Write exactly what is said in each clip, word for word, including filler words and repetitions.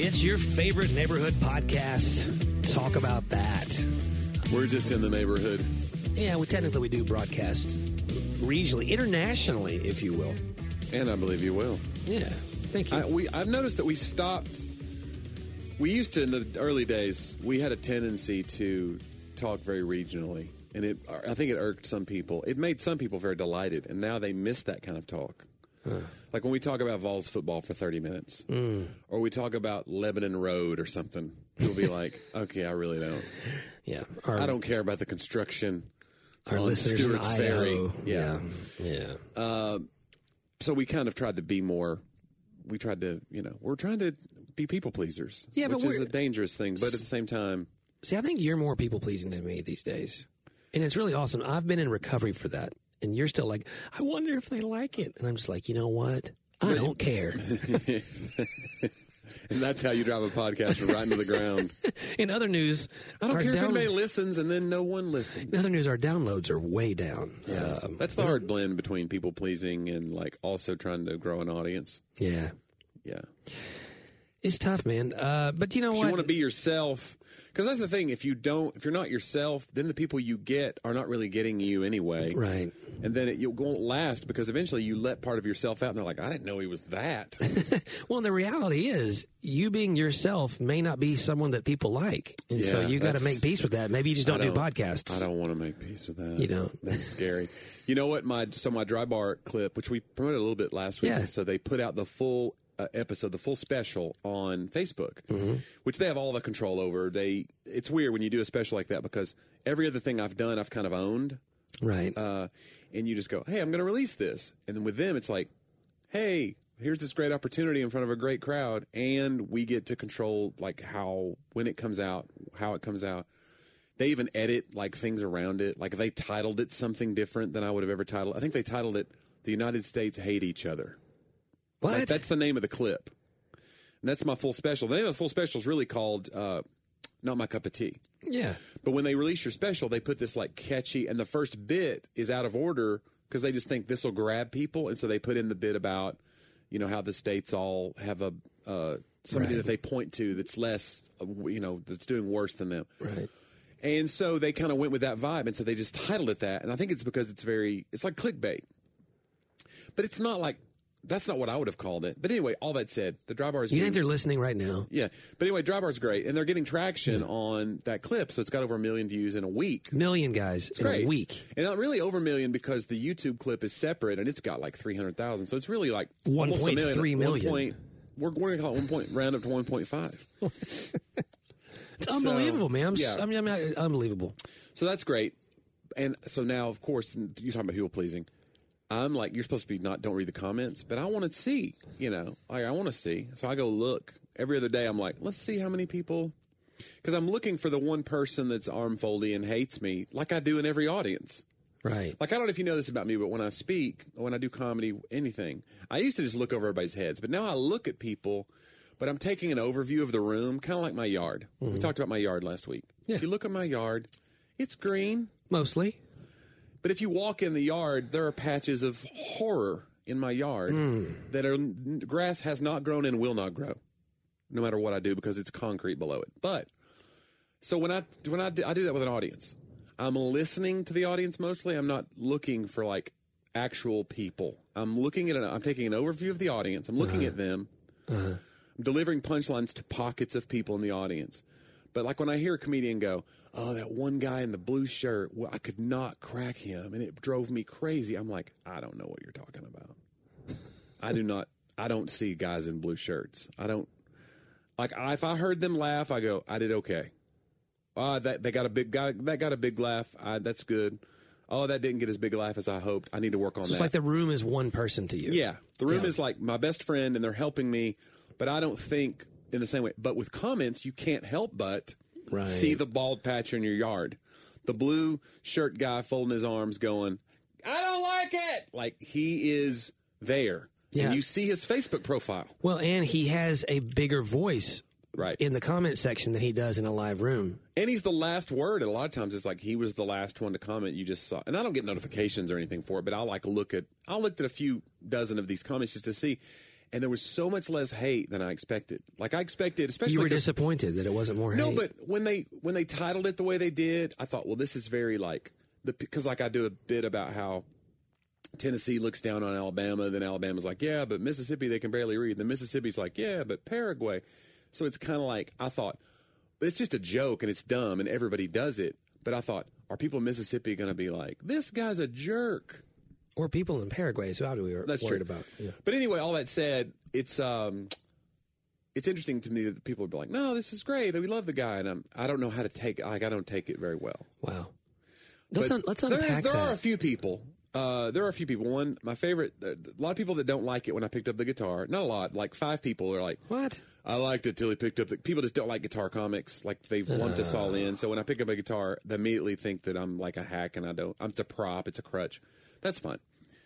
It's your favorite neighborhood podcast. Talk about that. We're just in the neighborhood. Yeah, we technically we do broadcasts regionally, internationally, if you will. And I believe you will. Yeah, thank you. I, we, I've noticed that we stopped. We used to, in the early days, we had a tendency to talk very regionally. And it, I think it irked some people. It made some people very delighted. And now they miss that kind of talk. Huh. Like when we talk about Vols football for thirty minutes, mm. or we talk about Lebanon Road or something, you'll be like, okay, I really don't. Yeah. Our, I don't care about the construction. Our listeners in Stewart's Ferry. Yeah. Yeah. yeah. Uh, so we kind of tried to be more, we tried to, you know, we're trying to be people pleasers, yeah, which but is a dangerous thing. But at the same time. See, I think you're more people pleasing than me these days. And it's really awesome. I've been in recovery for that. And you're still like, I wonder if they like it. And I'm just like, you know what? I don't care. And that's how you drive a podcast from right into the ground. In other news, I don't care down- if anybody listens and then no one listens. In other news, our downloads are way down. Yeah. Um, that's the hard blend between people pleasing and like also trying to grow an audience. Yeah. Yeah. It's tough, man. Uh, but you know what? You want to be yourself. Because that's the thing. If you don't, if you're not yourself, then the people you get are not really getting you anyway. Right. And then it you won't last because eventually you let part of yourself out and they're like, I didn't know he was that. Well, the reality is you being yourself may not be someone that people like. And yeah, so you got to make peace with that. Maybe you just don't, don't do podcasts. I don't want to make peace with that. You know. That's scary. You know what? My So my Dry Bar clip, which we promoted a little bit last week, yeah. so they put out the full Uh, episode, the full special on Facebook, mm-hmm. which they have all the control over. They, it's weird when you do a special like that because every other thing I've done, I've kind of owned. Right. Uh, and you just go, hey, I'm going to release this. And then with them, it's like, hey, here's this great opportunity in front of a great crowd. And we get to control like how, when it comes out, how it comes out. They even edit like things around it. Like they titled it something different than I would have ever titled. I think they titled it, The United States Hate Each Other. What? Like, that's the name of the clip. And that's my full special. The name of the full special is really called uh, Not My Cup of Tea. Yeah. But when they release your special, they put this like catchy, and the first bit is out of order because they just think this will grab people. And so they put in the bit about, you know, how the states all have a uh, somebody right. that they point to that's less, uh, you know, that's doing worse than them. Right. And so they kind of went with that vibe. And so they just titled it that. And I think it's because it's very, it's like clickbait. But it's not like, that's not what I would have called it. But anyway, all that said, the Dry Bar is... You getting, think they're listening right now? Yeah. But anyway, Dry Bar's great. And they're getting traction yeah. on that clip. So it's got over a million views in a week. Million, guys, it's in great. a week. And not really over a million because the YouTube clip is separate and it's got like three hundred thousand. So it's really like... one point three million. One point, we're, we're going to call it one point, round up to one point five. It's so, unbelievable, man. I'm, yeah. I mean, I mean, unbelievable. So that's great. And so now, of course, you're talking about people pleasing. I'm like, you're supposed to be not, don't read the comments, but I want to see, you know, like I want to see. So I go look every other day. I'm like, let's see how many people, because I'm looking for the one person that's arm foldy and hates me like I do in every audience. Right. Like, I don't know if you know this about me, but when I speak, when I do comedy, anything, I used to just look over everybody's heads, but now I look at people, but I'm taking an overview of the room, kind of like my yard. Mm-hmm. We talked about my yard last week. Yeah. If you look at my yard, it's green. Mostly. But if you walk in the yard, there are patches of horror in my yard mm. that are grass has not grown and will not grow, no matter what I do because it's concrete below it. But so when I when I do, I do that with an audience, I'm listening to the audience mostly. I'm not looking for like actual people. I'm looking at an, I'm taking an overview of the audience. I'm looking uh-huh. at them. Uh-huh. I'm delivering punchlines to pockets of people in the audience. But like when I hear a comedian go, oh, that one guy in the blue shirt, well, I could not crack him, and it drove me crazy. I'm like, I don't know what you're talking about. I do not, I don't see guys in blue shirts. I don't, like, I, if I heard them laugh, I go, I did okay. Oh, that they got a big guy, that got a big laugh. I, that's good. Oh, that didn't get as big a laugh as I hoped. I need to work on so that. It's like the room is one person to you. Yeah. The room yeah. is like my best friend, and they're helping me, but I don't think in the same way. But with comments, you can't help but right. see the bald patch in your yard. The blue shirt guy folding his arms going, I don't like it. Like, he is there. Yeah. And you see his Facebook profile. Well, and he has a bigger voice right in the comment section than he does in a live room. And he's the last word. And a lot of times it's like he was the last one to comment. You just saw. And I don't get notifications or anything for it, but I'll like look at, I'll look at a few dozen of these comments just to see. and there was so much less hate than I expected. Like I expected, especially You were 'cause- disappointed that it wasn't more No, hate. but when they when they titled it the way they did, I thought, well, this is very like the because like I do a bit about how Tennessee looks down on Alabama, then Alabama's like, yeah, but Mississippi they can barely read. Then Mississippi's like, yeah, but Paraguay. So it's kind of like I thought it's just a joke and it's dumb and everybody does it. But I thought, are people in Mississippi going to be like, this guy's a jerk? Or people in Paraguay, so how do we were That's worried true. about. Yeah. But anyway, all that said, it's um, it's interesting to me that people are like, no, this is great. We love the guy, and I'm I don't know how to take it. Like I don't take it very well. Wow. Let's, But un- let's there is- unpack there that. are a few people. Uh, there are a few people. One, my favorite. Uh, a lot of people that don't like it when I picked up the guitar. Not a lot. Like five people are like, What? I liked it till he picked up the. People just don't like guitar comics. Like they've lumped us all in. So when I pick up a guitar, they immediately think that I'm like a hack, and I don't. I'm it's a prop. It's a crutch. That's fine,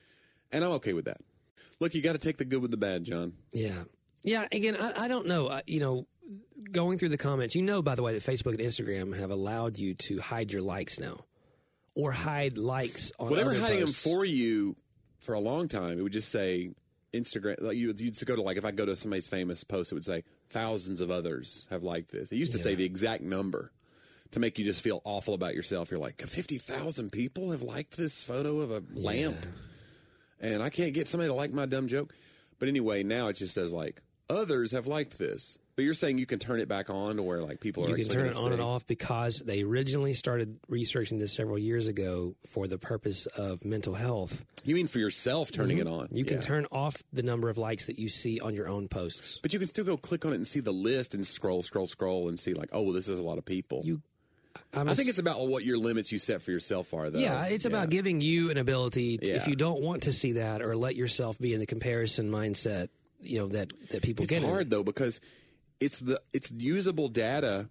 and I'm okay with that. Look, you got to take the good with the bad, John. Yeah. Yeah, again, I, I don't know. I, you know, going through the comments, you know, by the way, that Facebook and Instagram have allowed you to hide your likes now. Or hide likes on Whatever other hiding posts. them for you for a long time, it would just say Instagram. Like you, you'd go to like if I go to somebody's famous post, it would say thousands of others have liked this. It used to Yeah. say the exact number to make you just feel awful about yourself. You're like, fifty thousand people have liked this photo of a lamp, and I can't get somebody to like my dumb joke. But anyway, now it just says like others have liked this. But you're saying you can turn it back on to where like people are You can actually turn it gonna on and say- off because they originally started researching this several years ago for the purpose of mental health. You mean for yourself turning it on? You can Yeah. turn off the number of likes that you see on your own posts. But you can still go click on it and see the list and scroll, scroll, scroll and see like, oh, well, this is a lot of people. You, I'm I a- think it's about what your limits you set for yourself are, though. yeah, it's about giving you an ability. To, Yeah. If you don't want to see that or let yourself be in the comparison mindset, you know that that people It's get in. hard though because it's the it's usable data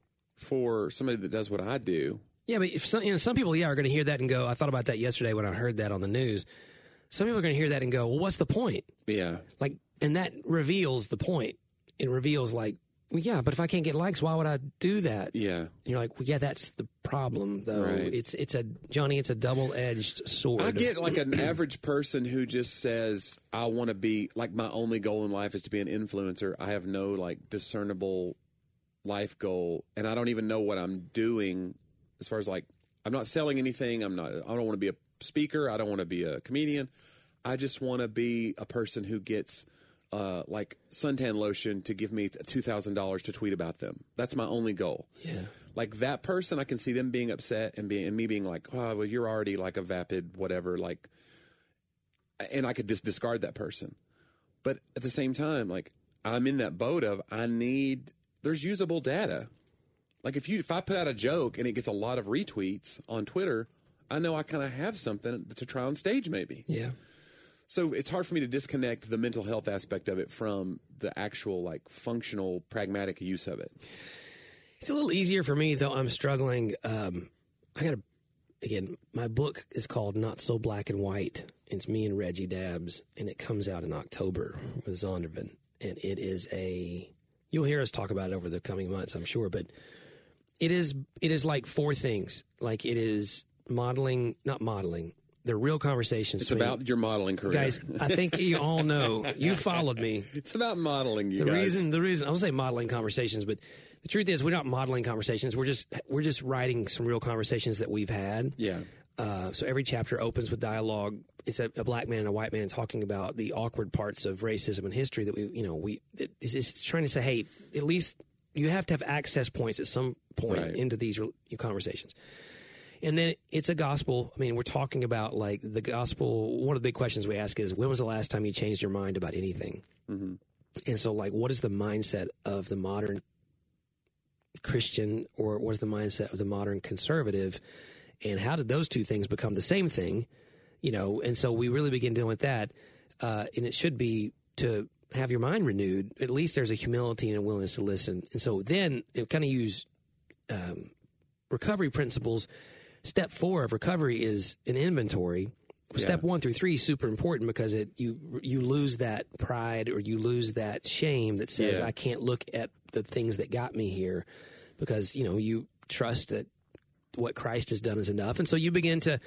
for somebody that does what I do. Yeah, but if some, you know, some people, yeah, are going to hear that and go, I thought about that yesterday when I heard that on the news. Some people are going to hear that and go, well, what's the point? Yeah, Like, and that reveals the point. It reveals, like, well, yeah, but if I can't get likes, why would I do that? yeah. And you're like, well, yeah, that's the problem, though. Right. It's it's a Johnny. It's a double edged sword. I get like an average person who just says, I want to be like my only goal in life is to be an influencer. I have no like discernible life goal, and I don't even know what I'm doing as far as like I'm not selling anything. I'm not. I don't want to be a speaker. I don't want to be a comedian. I just want to be a person who gets uh, like suntan lotion to give me two thousand dollars to tweet about them. That's my only goal. Yeah. Like that person, I can see them being upset and being and me being like, oh, well, you're already like a vapid whatever, like, and I could just discard that person. But at the same time, like I'm in that boat of I need there's usable data. Like if you if I put out a joke and it gets a lot of retweets on Twitter, I know I kind of have something to try on stage maybe. Yeah. So it's hard for me to disconnect the mental health aspect of it from the actual like functional pragmatic use of it. It's a little easier for me, though I'm struggling. Um, I got to, again, my book is called Not So Black and White. It's me and Reggie Dabbs, and it comes out in October with Zondervan. And it is a, you'll hear us talk about it over the coming months, I'm sure, but it is, it is like four things. Like it is modeling, not modeling, they're real conversations. It's between- about your modeling career. Guys, I think you all know, you followed me. It's about modeling, you The guys. reason, the reason, I was say modeling conversations, but the truth is, we're not modeling conversations. We're just, we're just writing some real conversations that we've had. Yeah. Uh, so every chapter opens with dialogue. It's a, a black man and a white man talking about the awkward parts of racism and history that we, you know, we. It, it's, it's trying to say, hey, at least you have to have access points at some point Right. into these re- conversations. And then it's a gospel. I mean, we're talking about like the gospel. One of the big questions we ask is, when was the last time you changed your mind about anything? Mm-hmm. And so, like, what is the mindset of the modern Christian, or what is the mindset of the modern conservative? And how did those two things become the same thing? You know, and so we really begin dealing with that. Uh, and it should be to have your mind renewed. At least there's a humility and a willingness to listen. And so then it kind of use um, recovery principles. Step four of recovery is an inventory. Step one through three is super important because it you you lose that pride or you lose that shame that says, Yeah. I can't look at the things that got me here, because you know you trust that what Christ has done is enough, and so you begin to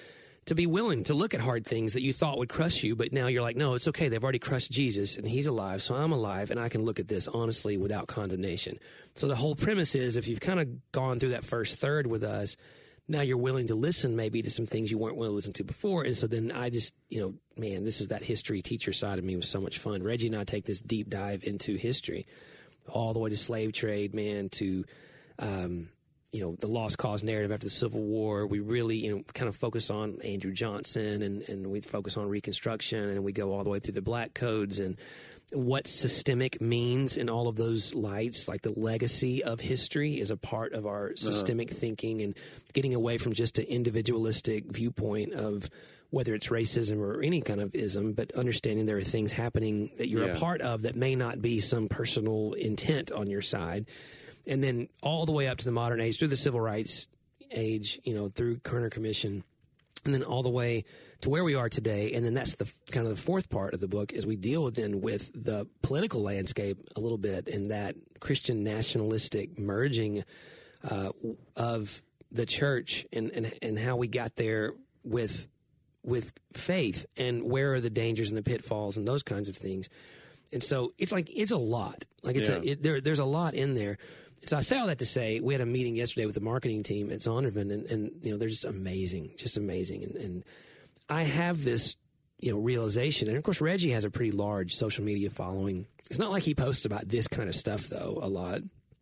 to be willing to look at hard things that you thought would crush you, but now you're like, no, it's okay. They've already crushed Jesus, and he's alive, so I'm alive, and I can look at this honestly without condemnation. So the whole premise is, if you've kind of gone through that first third with us, now you're willing to listen maybe to some things you weren't willing to listen to before. And so then I just, you know, man, this is that history teacher side of me. It was so much fun. Reggie and I take this deep dive into history, all the way to slave trade, man, to, um, you know, the lost cause narrative after the Civil War. We really, you know, kind of focus on Andrew Johnson, and, and we focus on Reconstruction, and we go all the way through the Black Codes and what systemic means in all of those lights. Like, the legacy of history is a part of our systemic uh-huh. thinking, and getting away from just an individualistic viewpoint of whether it's racism or any kind of ism, but understanding there are things happening that you're yeah. a part of that may not be some personal intent on your side. And then all the way up to the modern age, through the civil rights age, you know, through Kerner Commission, and then all the way to where we are today. And then that's the kind of the fourth part of the book, as we deal then with the political landscape a little bit, and that Christian nationalistic merging uh, of the church, and, and and how we got there with with faith, and where are the dangers and the pitfalls and those kinds of things. And so it's like, it's a lot. Like it's yeah. a, it, there, there's a lot in there. So I say all that to say, we had a meeting yesterday with the marketing team at Zondervan, and, and you know, they're just amazing, just amazing. And, and I have this, you know, realization, and of course Reggie has a pretty large social media following. It's not like he posts about this kind of stuff though a lot,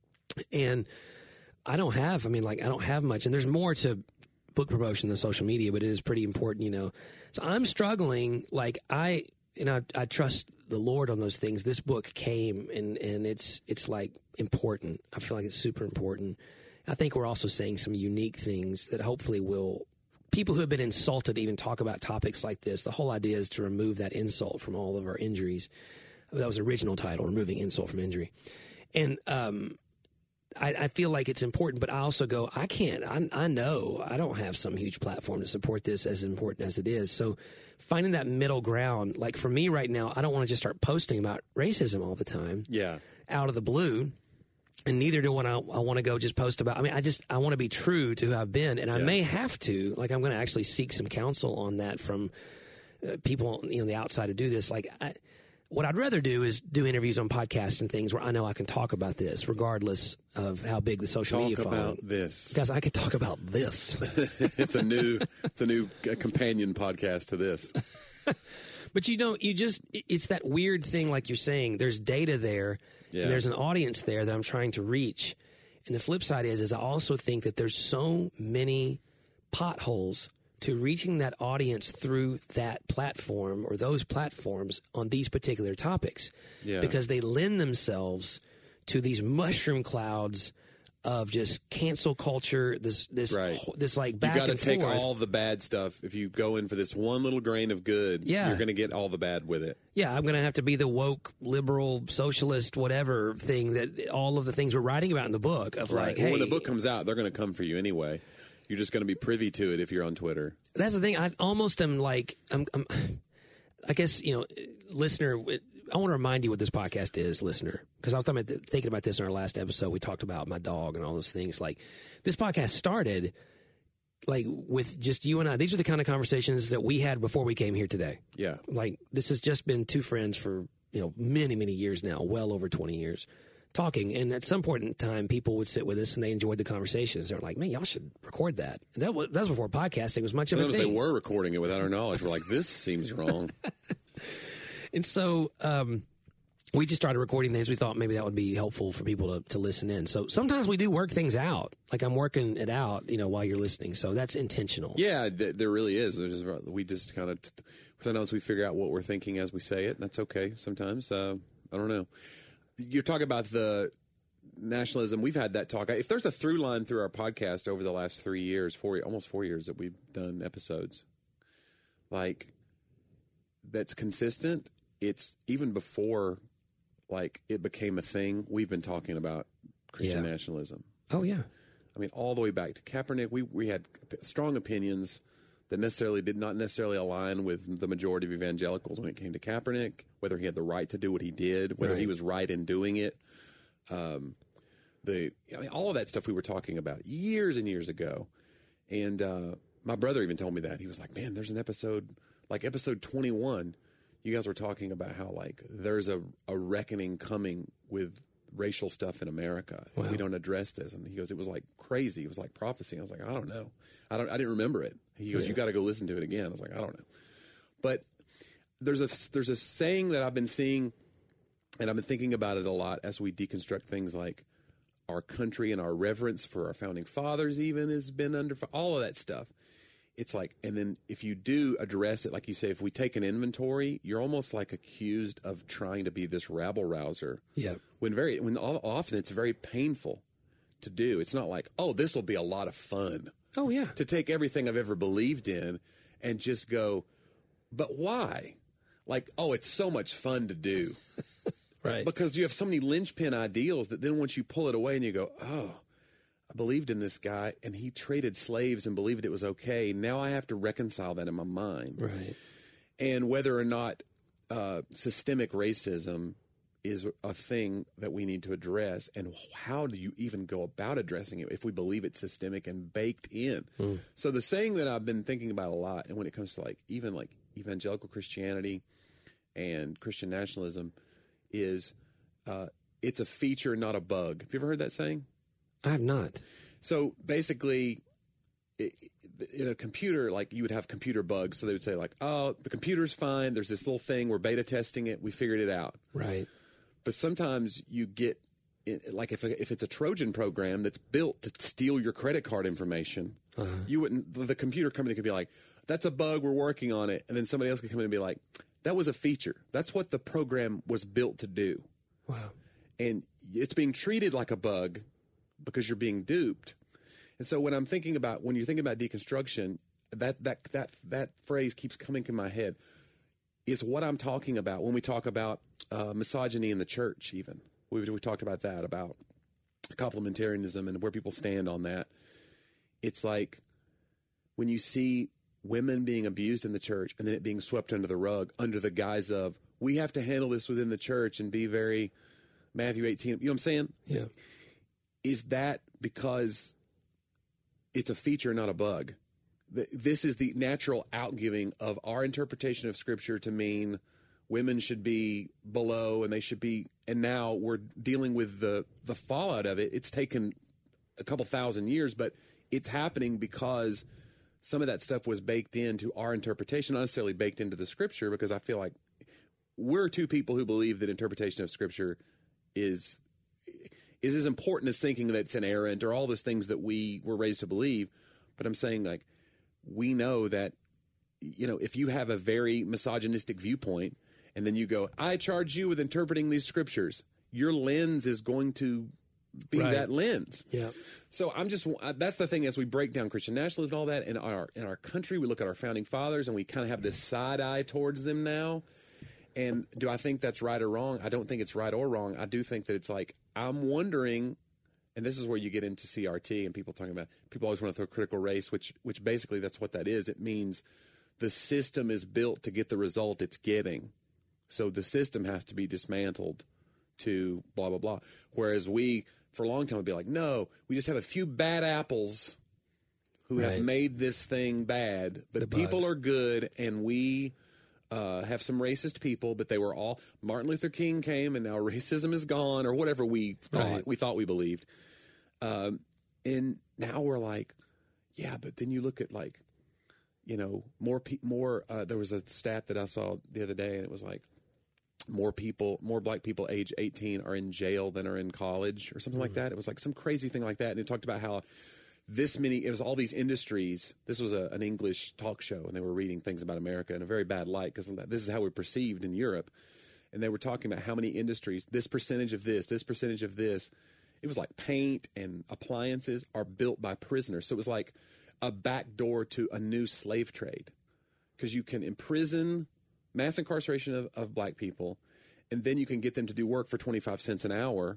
and I don't have. I mean, like I don't have much, and there's more to book promotion than social media, but it is pretty important, you know. So I'm struggling. Like I, you know, I, I trust the Lord on those things. This book came, and, and it's it's like important. I feel like it's super important. I think we're also saying some unique things that hopefully will, people who have been insulted even talk about topics like this. The whole idea is to remove that insult from all of our injuries. That was the original title, Removing Insult from Injury. And um, I, I feel like it's important, but I also go, I can't, I, I know I don't have some huge platform to support this as important as it is. So finding that middle ground, like for me right now, I don't want to just start posting about racism all the time. Yeah. Out of the blue. And neither do I, I want to go just post about, I mean, I just, I want to be true to who I've been. And I yeah. may have to, like, I'm going to actually seek some counsel on that from uh, people, you know, the outside to do this. Like, I, what I'd rather do is do interviews on podcasts and things where I know I can talk about this, regardless of how big the social talk media following. Talk about this, guys. I could talk about this. it's a new, it's a new companion podcast to this. But you know, you just, it's that weird thing, like you're saying. There's data there, yeah. and there's an audience there that I'm trying to reach. And the flip side is, is I also think that there's so many potholes to reaching that audience through that platform or those platforms on these particular topics, yeah. because they lend themselves to these mushroom clouds of just cancel culture. This, this, right. this like back you and forth. You got to take all the bad stuff. If you go in for this one little grain of good, yeah. you're going to get all the bad with it. Yeah, I'm going to have to be the woke, liberal, socialist, whatever thing that all of the things we're writing about in the book of right. like, well, hey, when the book comes out, they're going to come for you anyway. You're just going to be privy to it if you're on Twitter. That's the thing. I almost am like, I'm, I'm, I guess, you know, listener, I want to remind you what this podcast is, listener, because I was talking about, thinking about this in our last episode. We talked about my dog and all those things. Like, this podcast started like with just you and I. These are the kind of conversations that we had before we came here today. Yeah. Like, this has just been two friends for, you know, many, many years now, well over twenty years. Talking, and at some point in time, people would sit with us and they enjoyed the conversations. They're like, "Man, y'all should record that." And that was that was before podcasting was much Sometimes of a thing. They were recording it without our knowledge. We're like, "This seems wrong." And so um, we just started recording things. We thought maybe that would be helpful for people to, to listen in. So sometimes we do work things out. Like I'm working it out, you know, while you're listening. So that's intentional. Yeah, th- there really is. There's, we just kind of t- sometimes we figure out what we're thinking as we say it, and that's okay. Sometimes uh, I don't know. You're talking about the nationalism. We've had that talk. If there's a through line through our podcast over the last three years, four, almost four years that we've done episodes, like that's consistent. It's even before, like it became a thing. We've been talking about Christian yeah. nationalism. Oh yeah. I mean, all the way back to Kaepernick. We we had strong opinions that necessarily did not necessarily align with the majority of evangelicals when it came to Kaepernick, whether he had the right to do what he did, whether right. he was right in doing it. Um, the I mean, all of that stuff we were talking about years and years ago. And uh, my brother even told me that. He was like, man, there's an episode, like episode twenty-one, you guys were talking about how, like, there's a, a reckoning coming with racial stuff in America. Wow. If we don't address this. And he goes, it was like crazy. It was like prophecy. I was like, I don't know. I don't, I didn't remember it. He goes, yeah. you got to go listen to it again. I was like, I don't know. But there's a, there's a saying that I've been seeing, and I've been thinking about it a lot as we deconstruct things like our country and our reverence for our founding fathers even has been under all of that stuff. It's like, and then if you do address it, like you say, if we take an inventory, you're almost like accused of trying to be this rabble rouser. Yeah. When very, when often it's very painful to do. It's not like, oh, this will be a lot of fun. Oh, yeah. To take everything I've ever believed in and just go, but why? Like, oh, it's so much fun to do. Right. Because you have so many linchpin ideals that then once you pull it away and you go, oh, I believed in this guy and he traded slaves and believed it was okay. Now I have to reconcile that in my mind. Right. And whether or not uh, systemic racism is a thing that we need to address, and how do you even go about addressing it if we believe it's systemic and baked in? Mm. So the saying that I've been thinking about a lot, and when it comes to like even like evangelical Christianity and Christian nationalism, is uh, it's a feature, not a bug. Have you ever heard that saying? I have not. So basically, it, in a computer, like you would have computer bugs. So they would say like, oh, the computer's fine. There's this little thing. We're beta testing it. We figured it out. Right. But sometimes you get, like if, if it's a Trojan program that's built to steal your credit card information, uh-huh. you wouldn't, the computer company could be like, that's a bug. We're working on it. And then somebody else could come in and be like, that was a feature. That's what the program was built to do. Wow. And it's being treated like a bug because you're being duped. And so when I'm thinking about, when you're thinking about deconstruction, that that that that phrase keeps coming to my head, is what I'm talking about when we talk about uh, misogyny in the church even. We, we talked about that, about complementarianism and where people stand on that. It's like when you see women being abused in the church and then it being swept under the rug under the guise of, we have to handle this within the church and be very Matthew eighteen. You know what I'm saying? Yeah. Is that because it's a feature, not a bug? This is the natural outgiving of our interpretation of Scripture to mean women should be below and they should be, and now we're dealing with the, the fallout of it. It's taken a couple thousand years, but it's happening because some of that stuff was baked into our interpretation, not necessarily baked into the Scripture, because I feel like we're two people who believe that interpretation of Scripture is is as important as thinking that it's inerrant or all those things that we were raised to believe. But I'm saying, like, we know that, you know, if you have a very misogynistic viewpoint and then you go, I charge you with interpreting these scriptures, your lens is going to be right. that lens. Yeah. So I'm just, that's the thing, as we break down Christian nationalism and all that in our, in our country, we look at our founding fathers and we kind of have this side eye towards them now. And do I think that's right or wrong? I don't think it's right or wrong. I do think that it's like, I'm wondering, and this is where you get into C R T and people talking about, people always want to throw critical race, which which basically that's what that is. It means the system is built to get the result it's getting. So the system has to be dismantled to blah, blah, blah. Whereas we, for a long time, would be like, no, we just have a few bad apples who right. have made this thing bad, but the people bugs. are good, and we... Uh, have some racist people, but they were all, Martin Luther King came and now racism is gone, or whatever we thought right. we thought we believed. Um, and now we're like, yeah, but then you look at, like, you know, more pe- more. Uh, there was a stat that I saw the other day, and it was like more people, more black people age eighteen are in jail than are in college, or something mm. like that. It was like some crazy thing like that, and it talked about how this many, it was all these industries. This was a, an English talk show, and they were reading things about America in a very bad light because this is how we're perceived in Europe. And they were talking about how many industries, this percentage of this, this percentage of this. It was like paint and appliances are built by prisoners. So it was like a backdoor to a new slave trade, because you can imprison, mass incarceration of, of black people, and then you can get them to do work for twenty-five cents an hour.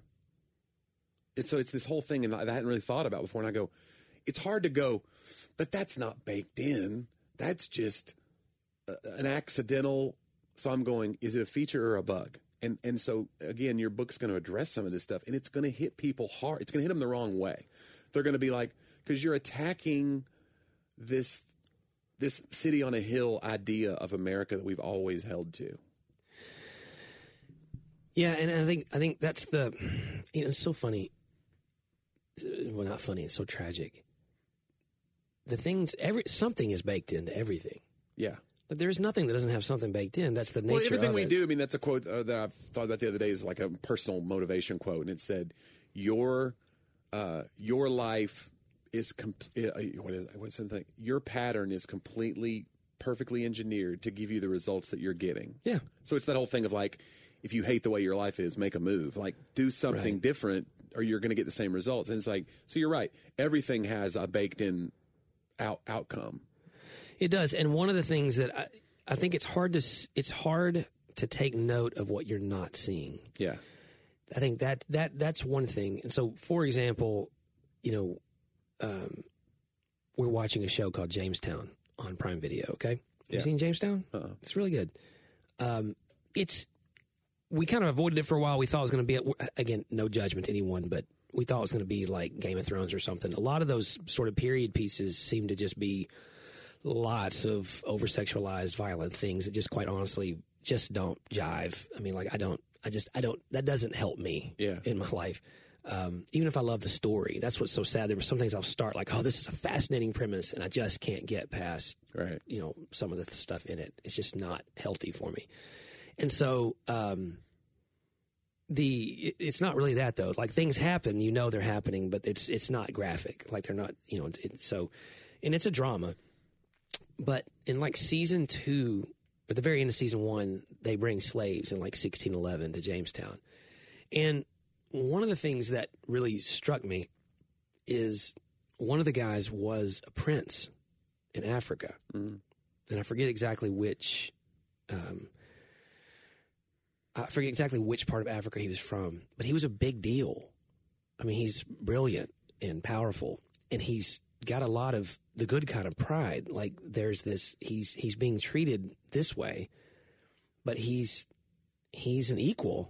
And so it's this whole thing, and I hadn't really thought about before. And I go, it's hard to go, but that's not baked in. That's just uh, an accidental. So I'm going, is it a feature or a bug? And and so, again, your book's going to address some of this stuff, and it's going to hit people hard. It's going to hit them the wrong way. They're going to be like, because you're attacking this this city on a hill idea of America that we've always held to. Yeah, and I think I think that's the, you know, it's so funny. Well, not funny. It's so tragic. The things, every something is baked into everything. Yeah. But there's nothing that doesn't have something baked in. That's the nature of it. Well, everything we do, I mean, that's a quote uh, that I've thought about the other day is like a personal motivation quote. And it said, your uh, your life is, com- uh, what is what's something? Your pattern is completely, perfectly engineered to give you the results that you're getting. Yeah. So it's that whole thing of like, if you hate the way your life is, make a move. Like, do something Right. different or you're going to get the same results. And it's like, so you're right. Everything has a baked in out- outcome. It does, and one of the things that I, I think it's hard to it's hard to take note of what you're not seeing. Yeah, I think that that that's one thing. And so, for example, you know, um, we're watching a show called Jamestown on Prime Video. Okay, have Yeah. you seen Jamestown? Uh-uh. It's really good. Um, it's we kind of avoided it for a while. We thought it was going to be again, no judgment to anyone, but we thought it was going to be like Game of Thrones or something. A lot of those sort of period pieces seem to just be lots of over-sexualized, violent things that just quite honestly just don't jive. I mean, like, I don't, I just, I don't, that doesn't help me Yeah. in my life. Um, even if I love the story, that's what's so sad. There were some things I'll start like, oh, this is a fascinating premise, and I just can't get past, right. you know, some of the stuff in it. It's just not healthy for me. And so, um, the, it, it's not really that though. Like, things happen, you know, they're happening, but it's, it's not graphic. Like, they're not, you know, it, so, and it's a drama. But in like season two, at the very end of season one, they bring slaves in like sixteen eleven to Jamestown. And one of the things that really struck me is one of the guys was a prince in Africa. Mm. And I forget exactly which, um, I forget exactly which part of Africa he was from, but he was a big deal. I mean, he's brilliant and powerful, and he's got a lot of the good kind of pride. Like, there's this, he's he's being treated this way, but he's he's an equal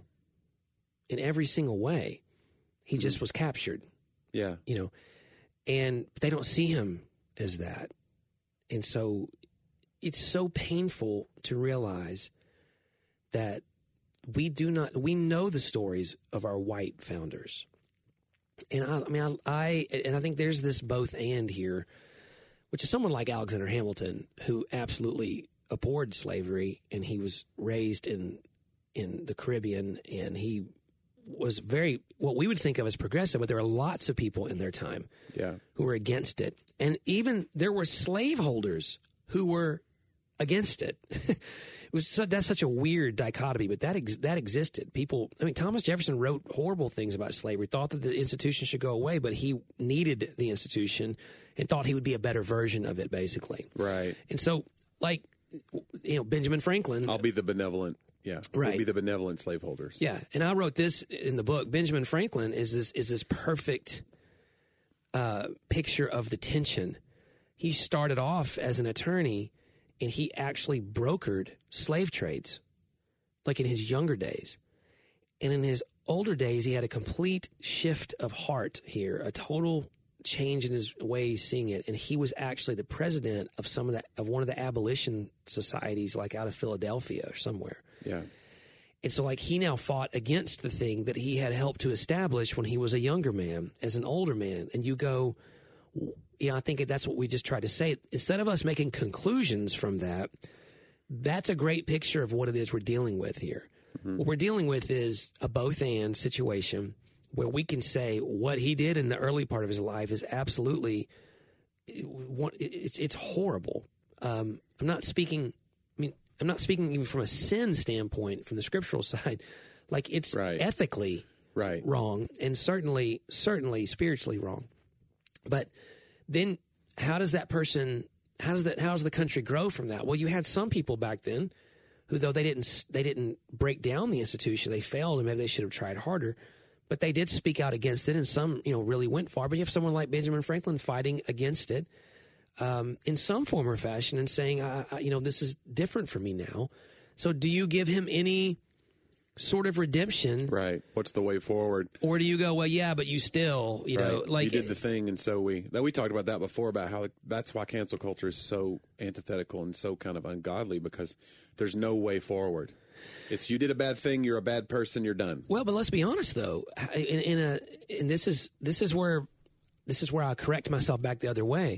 in every single way. He mm-hmm. just was captured. Yeah. You know, and they don't see him as that. And so it's so painful to realize that we do not, we know the stories of our white founders. And I, I mean, I, I, and I think there's this both and here, which is someone like Alexander Hamilton, who absolutely abhorred slavery, and he was raised in in the Caribbean, and he was very, what we would think of as progressive, but there are lots of people in their time yeah. who were against it. And even there were slaveholders who were against it. It was so, that's such a weird dichotomy, but that ex, that existed. People, I mean, Thomas Jefferson wrote horrible things about slavery, thought that the institution should go away, but he needed the institution and thought he would be a better version of it, basically. Right. And so, like, you know, Benjamin Franklin. I'll be the benevolent. Yeah. Right. We'll be the benevolent slaveholders. Yeah. And I wrote this in the book. Benjamin Franklin is this is this perfect uh, picture of the tension. He started off as an attorney, and he actually brokered slave trades, like in his younger days. And in his older days, he had a complete shift of heart here, a total change in his way he's seeing it. And he was actually the president of some of the, of one of the abolition societies, like out of Philadelphia or somewhere. Yeah. And so, like, he now fought against the thing that he had helped to establish when he was a younger man, as an older man. And you go, yeah, I think that's what we just tried to say. Instead of us making conclusions from that, that's a great picture of what it is we're dealing with here. Mm-hmm. What we're dealing with is a both-and situation where we can say what he did in the early part of his life is absolutely, it's it's horrible. Um, I'm not speaking, I mean, I'm not speaking even from a sin standpoint, from the scriptural side. Like, it's right. ethically right. wrong, and certainly, certainly spiritually wrong. But then how does that person, how does that, how does the country grow from that? Well, you had some people back then who, though they didn't, they didn't break down the institution, they failed, and maybe they should have tried harder, but they did speak out against it, and some, you know, really went far. But you have someone like Benjamin Franklin fighting against it um, in some form or fashion and saying, I, I, you know, this is different for me now. So do you give him any sort of redemption. Right. What's the way forward? Or do you go, well, yeah, but you still, you right. know, like. You did the thing, and so we. That we talked about that before, about how that's why cancel culture is so antithetical and so kind of ungodly, because there's no way forward. It's you did a bad thing, you're a bad person, you're done. Well, but let's be honest, though. In, in a, and this is this is where this is where I correct myself back the other way.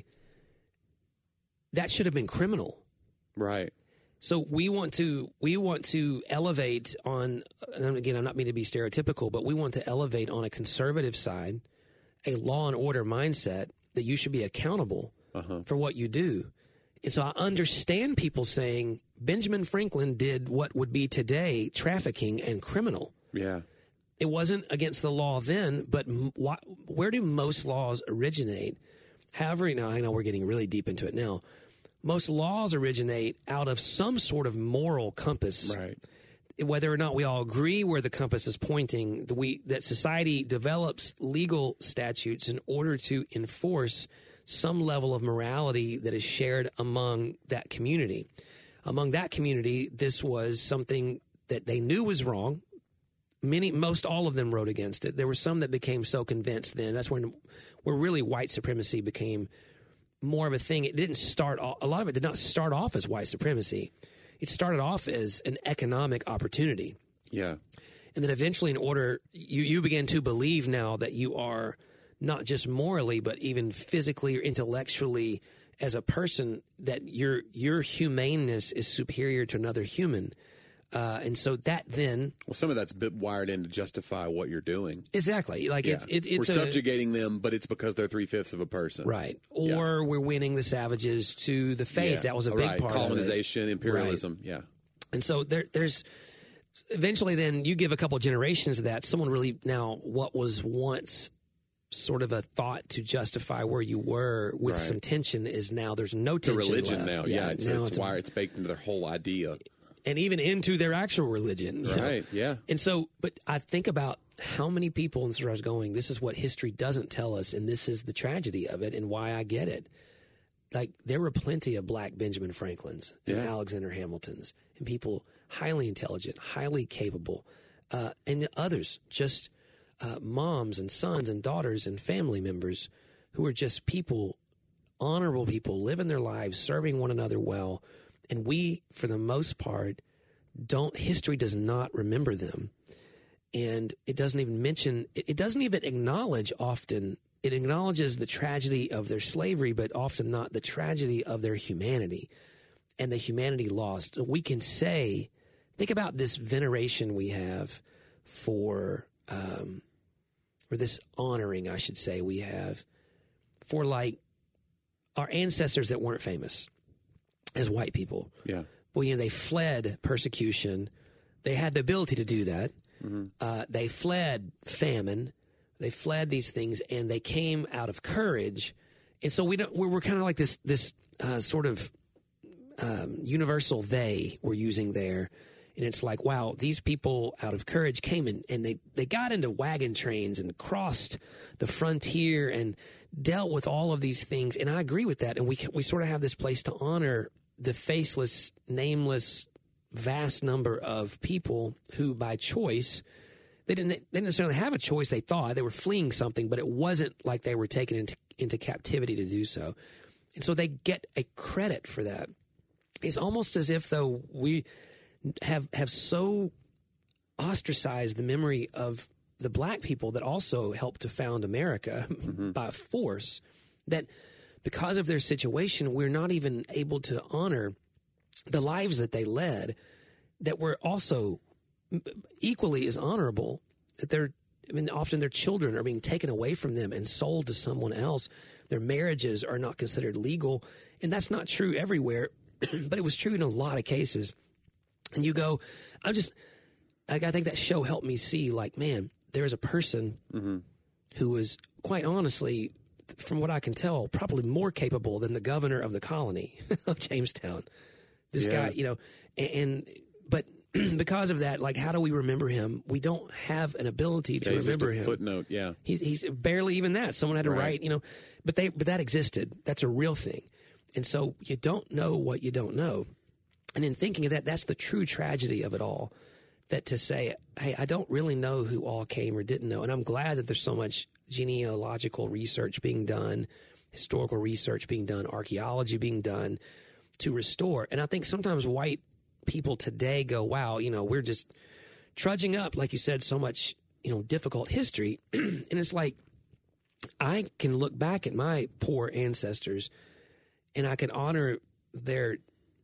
That should have been criminal. Right. So we want to we want to elevate on, and again, I'm not meaning to be stereotypical, but we want to elevate on a conservative side a law and order mindset that you should be accountable uh-huh. for what you do. And so I understand people saying Benjamin Franklin did what would be today trafficking and criminal. Yeah. It wasn't against the law then, but why, where do most laws originate? However, now I know we're getting really deep into it now. Most laws originate out of some sort of moral compass. Right. Whether or not we all agree where the compass is pointing, the, we, that society develops legal statutes in order to enforce some level of morality that is shared among that community. Among that community, this was something that they knew was wrong. Many, most all of them wrote against it. There were some that became so convinced then. That's when, where really white supremacy became more of a thing. It didn't start, a lot of it did not start off as white supremacy. It started off as an economic opportunity. Yeah. And then eventually, in order, you, you begin to believe now that you are not just morally, but even physically or intellectually as a person, that your your humaneness is superior to another human. Uh, and so that then... Well, some of that's bit wired in to justify what you're doing. Exactly. Like yeah. it's, it, it's We're a, subjugating them, but it's because they're three-fifths of a person. Right. Or yeah. we're winning the savages to the faith. Yeah. That was a big right. part Colonization, of it. imperialism. Right. Yeah. And so there, there's... Eventually then you give a couple generations of that. Someone really... Now, what was once sort of a thought to justify where you were with right. some tension is now there's no tension It's a religion left. now. Yeah. It's, now it's, it's wired. A, it's baked into their whole idea. And even into their actual religion. Right, know? yeah. And so, but I think about how many people, and this is where I was going, this is what history doesn't tell us, and this is the tragedy of it and why I get it. Like, there were plenty of black Benjamin Franklins and yeah. Alexander Hamiltons and people highly intelligent, highly capable, uh, and others, just uh, moms and sons and daughters and family members who are just people, honorable people, living their lives, serving one another well. And we, for the most part, don't, history does not remember them. And it doesn't even mention, it, it doesn't even acknowledge often, it acknowledges the tragedy of their slavery, but often not the tragedy of their humanity and the humanity lost. So we can say, think about this veneration we have for, um, or this honoring, I should say, we have for like our ancestors that weren't famous. As white people. Yeah. Well, you know, they fled persecution. They had the ability to do that. Mm-hmm. Uh, they fled famine. They fled these things, and they came out of courage. And so we don't, we're, we're kind of like this, this uh, sort of um, universal they we're using there. And it's like, wow, these people out of courage came in and they, they got into wagon trains and crossed the frontier and dealt with all of these things. And I agree with that. And we we sort of have this place to honor the faceless, nameless, vast number of people who by choice, they didn't, they didn't necessarily have a choice. They thought they were fleeing something, but it wasn't like they were taken into, into captivity to do so. And so they get a credit for that. It's almost as if, though, we have have so ostracized the memory of the black people that also helped to found America mm-hmm. by force, that because of their situation, we're not even able to honor the lives that they led that were also equally as honorable. That they're, I mean, often their children are being taken away from them and sold to someone else. Their marriages are not considered legal. And that's not true everywhere, but it was true in a lot of cases. And you go, I'm just, like, I think that show helped me see, like, man, there's a person mm-hmm. who was, quite honestly, from what I can tell, probably more capable than the governor of the colony of Jamestown. This yeah. guy, you know, and, and but because of that, like, how do we remember him? We don't have an ability to yeah, he's remember just a him. Footnote, yeah. He's he's barely even that. Someone had to right. write, you know, but they but that existed. That's a real thing. And so you don't know what you don't know. And in thinking of that, that's the true tragedy of it all. that to say, hey, I don't really know who all came or didn't know. And I'm glad that there's so much genealogical research being done, historical research being done, archaeology being done to restore. And I think sometimes white people today go, wow, you know, we're just trudging up, like you said, so much, you know, difficult history. And it's like, I can look back at my poor ancestors and I can honor their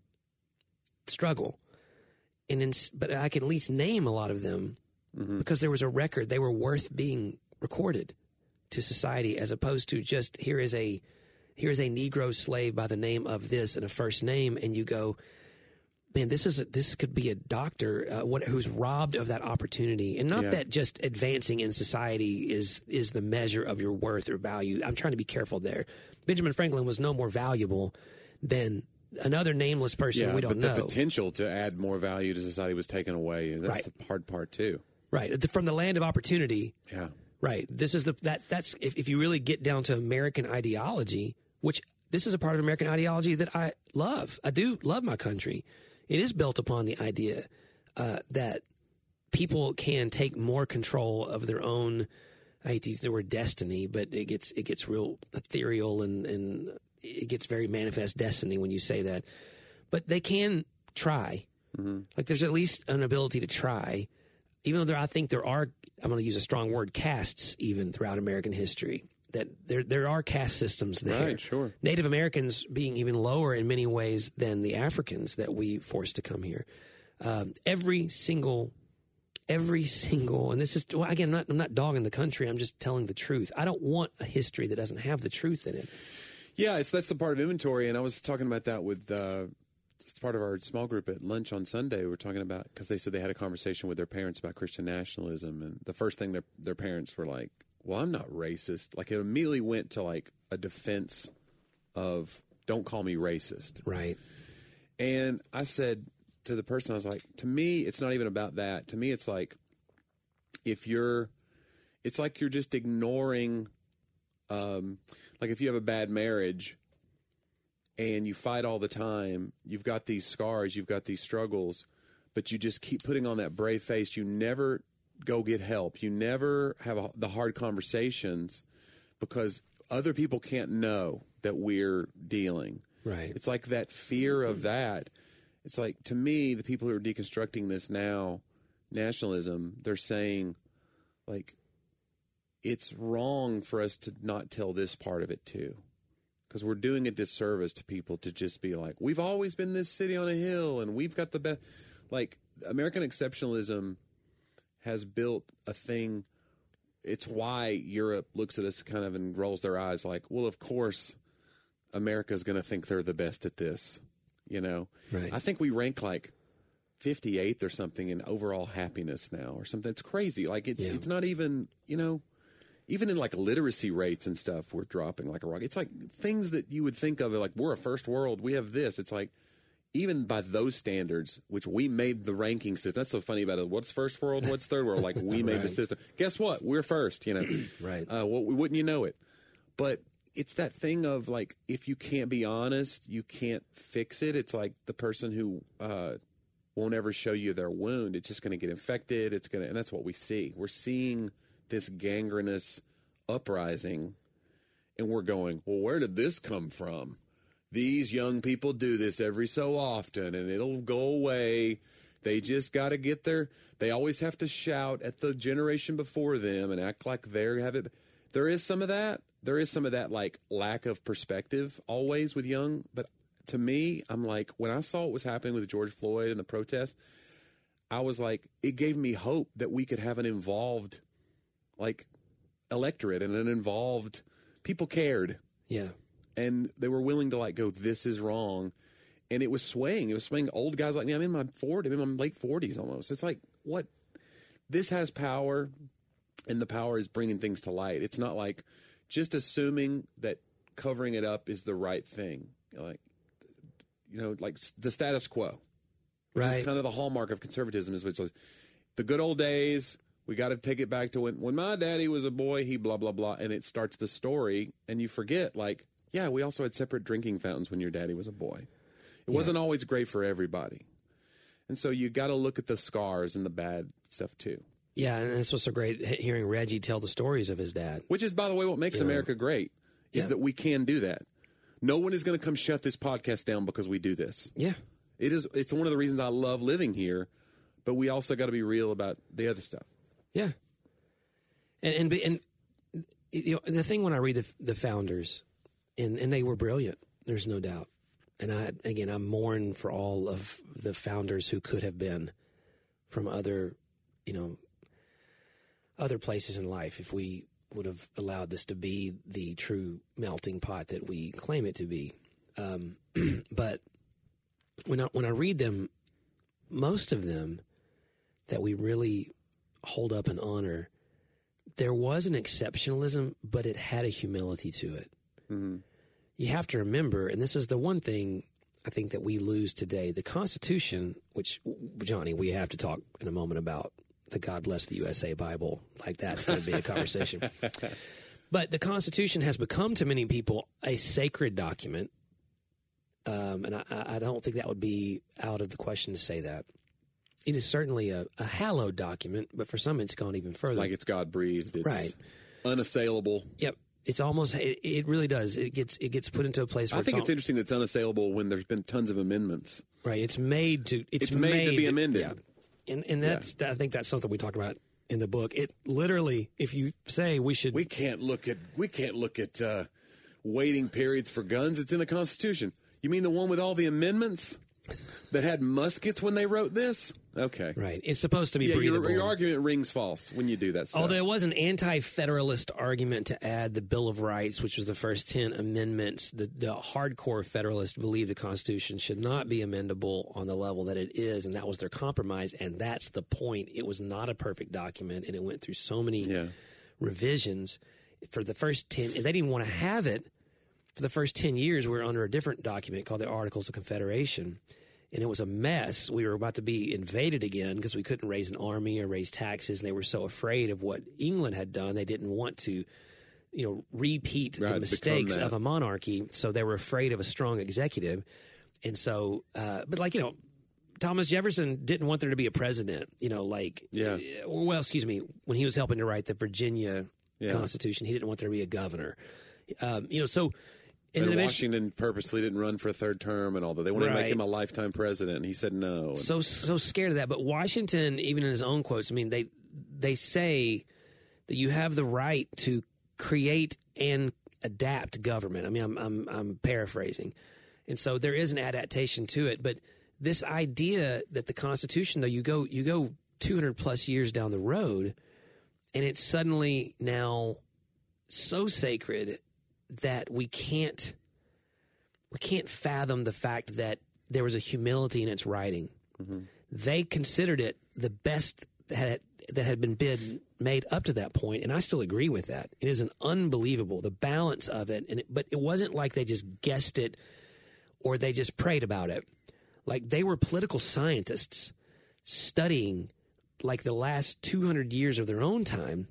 struggle. And in, but I can at least name a lot of them mm-hmm. because there was a record. They were worth being recorded to society, as opposed to just here is a here is a Negro slave by the name of this and a first name, and you go, man, this is a, this could be a doctor uh, what, who's robbed of that opportunity. And not yeah. that just advancing in society is is the measure of your worth or value. I'm trying to be careful there. Benjamin Franklin was no more valuable than another nameless person yeah, we don't but the know. Potential to add more value to society was taken away, and that's right. the hard part too. Right, from the land of opportunity. Yeah. Right. This is the that that's if, if you really get down to American ideology, which this is a part of American ideology that I love. I do love my country. It is built upon the idea uh, that people can take more control of their own. I hate to use the word destiny, but it gets it gets real ethereal and and it gets very manifest destiny when you say that. But they can try. Mm-hmm. Like there's at least an ability to try. Even though there, I think there are, I'm going to use a strong word, castes even throughout American history, that there there are caste systems there. Right, sure. Native Americans being even lower in many ways than the Africans that we forced to come here. Um, every single, every single, and this is, well, again, I'm not, I'm not dogging the country. I'm just telling the truth. I don't want a history that doesn't have the truth in it. Yeah, it's that's the part of inventory, and I was talking about that with uh, it's part of our small group at lunch on Sunday. We were talking about, because they said they had a conversation with their parents about Christian nationalism, and the first thing their their parents were like, well, I'm not racist. Like, it immediately went to like a defense of, don't call me racist. Right. And I said to the person, I was like, to me, it's not even about that. To me, it's like, if you're, it's like you're just ignoring, um, like if you have a bad marriage and you fight all the time, you've got these scars, you've got these struggles, but you just keep putting on that brave face. You never go get help. You never have a, the hard conversations because other people can't know that we're dealing. Right. It's like that fear of that. It's like, to me, the people who are deconstructing this now, nationalism, they're saying, like, it's wrong for us to not tell this part of it too. Because we're doing a disservice to people to just be like, we've always been this city on a hill and we've got the best. Like, American exceptionalism has built a thing. It's why Europe looks at us kind of and rolls their eyes like, well, of course, America's going to think they're the best at this, you know? Right. I think we rank like fifty-eighth or something in overall happiness now or something. It's crazy. Like, it's yeah. it's not even, you know, even in like literacy rates and stuff, we're dropping like a rock. It's like things that you would think of like, we're a first world, we have this. It's like, even by those standards, which we made the ranking system. That's so funny about it. What's first world? What's third world? Like, we made right. the system. Guess what? We're first, you know. Right. Uh, well, wouldn't you know it? But it's that thing of like, if you can't be honest, you can't fix it. It's like the person who uh, won't ever show you their wound. It's just going to get infected. It's going to, and that's what we see. We're seeing this gangrenous uprising, and we're going, well, where did this come from? These young people do this every so often, and it'll go away. They just got to get their, they always have to shout at the generation before them and act like they have it. There is some of that. There is some of that, like, lack of perspective always with young. But to me, I'm like, when I saw what was happening with George Floyd and the protests, I was like, it gave me hope that we could have an involved, like, electorate and an involved, people cared. Yeah. And they were willing to, like, go, this is wrong. And it was swaying. It was swaying old guys like me. I'm in my forties. I'm in my late forties almost. It's like, what? This has power, and the power is bringing things to light. It's not like just assuming that covering it up is the right thing. Like, you know, like the status quo. Which right. is kind of the hallmark of conservatism, is which is the good old days. We got to take it back to when, when my daddy was a boy, he blah, blah, blah. And it starts the story, and you forget, like, yeah, we also had separate drinking fountains when your daddy was a boy. It yeah. wasn't always great for everybody. And so you got to look at the scars and the bad stuff too. Yeah, and it's what's so great hearing Reggie tell the stories of his dad. Which is, by the way, what makes You know. America great is Yeah. that we can do that. No one is going to come shut this podcast down because we do this. Yeah. It is. It's one of the reasons I love living here, but we also got to be real about the other stuff. Yeah. And and and you know, the thing when I read the the founders, and and they were brilliant. There's no doubt. And I again, I mourn for all of the founders who could have been from other, you know, other places in life if we would have allowed this to be the true melting pot that we claim it to be. Um, but when I, when I read them, most of them that we really hold up and honor, there was an exceptionalism, but it had a humility to it. Mm-hmm. You have to remember, and this is the one thing I think that we lose today, the Constitution, which, Johnny, we have to talk in a moment about the God Bless the U S A Bible. Like that's going to be a conversation. But the Constitution has become to many people a sacred document. Um, and I, I don't think that would be out of the question to say that. It is certainly a, a hallowed document, but for some it's gone even further. Like it's God breathed. It's Right. unassailable. Yep. It's almost, it, it really does. It gets it gets put into a place where I think it's all, interesting that it's unassailable when there's been tons of amendments. right. It's made to, it's, It's made to be amended. Yeah. And, and that's, I think that's something we talked about in the book. It literally, if you say we should, We can't look at we can't look at uh, waiting periods for guns. It's in the Constitution. You mean the one with all the amendments that had muskets when they wrote this? Okay. right. It's supposed to be Yeah, breathable. your, your argument rings false when you do that stuff. Although it was an anti-federalist argument to add the Bill of Rights, which was the first ten amendments, the, the hardcore Federalists believed the Constitution should not be amendable on the level that it is, and that was their compromise, and that's the point. It was not a perfect document, and it went through so many Yeah. revisions. For the first ten, and they didn't want to have it. For the first ten years, we were under a different document called the Articles of Confederation. And it was a mess. We were about to be invaded again because we couldn't raise an army or raise taxes. And they were so afraid of what England had done. They didn't want to, you know, repeat Right, the become mistakes that. of a monarchy. So they were afraid of a strong executive. And so, uh, but like, you know, Thomas Jefferson didn't want there to be a president, you know, like, Yeah. or well, excuse me, when he was helping to write the Virginia Yeah. Constitution, he didn't want there to be a governor. Um, you know, so. And And then eventually- Washington purposely didn't run for a third term and all that. They wanted to Right. make him a lifetime president, and he said no. And- so so scared of that. But Washington, even in his own quotes, I mean, they they say that you have the right to create and adapt government. I mean, I'm I'm, I'm paraphrasing, and so there is an adaptation to it. But this idea that the Constitution, though, you go you go two hundred plus years down the road, and it's suddenly now so sacred that we can't we can't fathom the fact that there was a humility in its writing. Mm-hmm. They considered it the best that had, that had been bid made up to that point, and I still agree with that. It is an unbelievable the balance of it, and it, but it wasn't like they just guessed it or they just prayed about it. Like they were political scientists studying like the last two hundred years of their own time.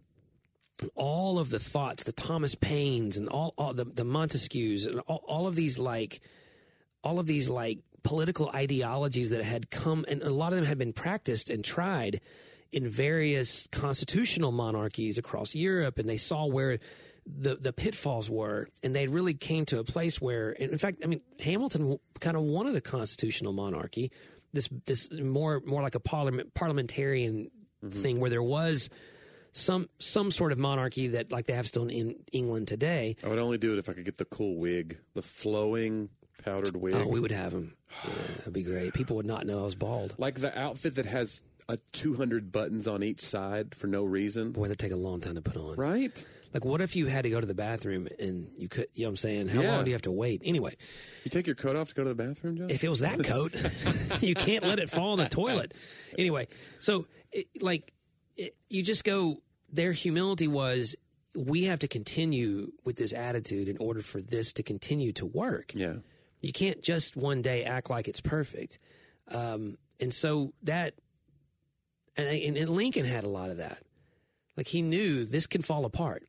All of the thoughts, the Thomas Paines and all, all the, the Montesquieu's and all, all of these like, all of these like political ideologies that had come, and a lot of them had been practiced and tried in various constitutional monarchies across Europe, and they saw where the the pitfalls were, and they really came to a place where, in fact, I mean, Hamilton kind of wanted a constitutional monarchy, this this more more like a parliament parliamentarian mm-hmm. thing where there was. Some some sort of monarchy that like they have still in England today. I would only do it if I could get the cool wig, the flowing powdered wig. Oh, we would have them. Yeah, that'd be great. People would not know I was bald. Like the outfit that has a two hundred buttons on each side for no reason. Boy, that'd take a long time to put on. Right? Like, what if you had to go to the bathroom and you could, you know what I'm saying? How Yeah. long do you have to wait? Anyway, You take your coat off to go to the bathroom, John? if it was that coat, you can't let it fall in the toilet. Anyway, so it, like it, you just go, their humility was, we have to continue with this attitude in order for this to continue to work. Yeah. You can't just one day act like it's perfect. Um, and so that, and, and Lincoln had a lot of that. Like he knew this can fall apart.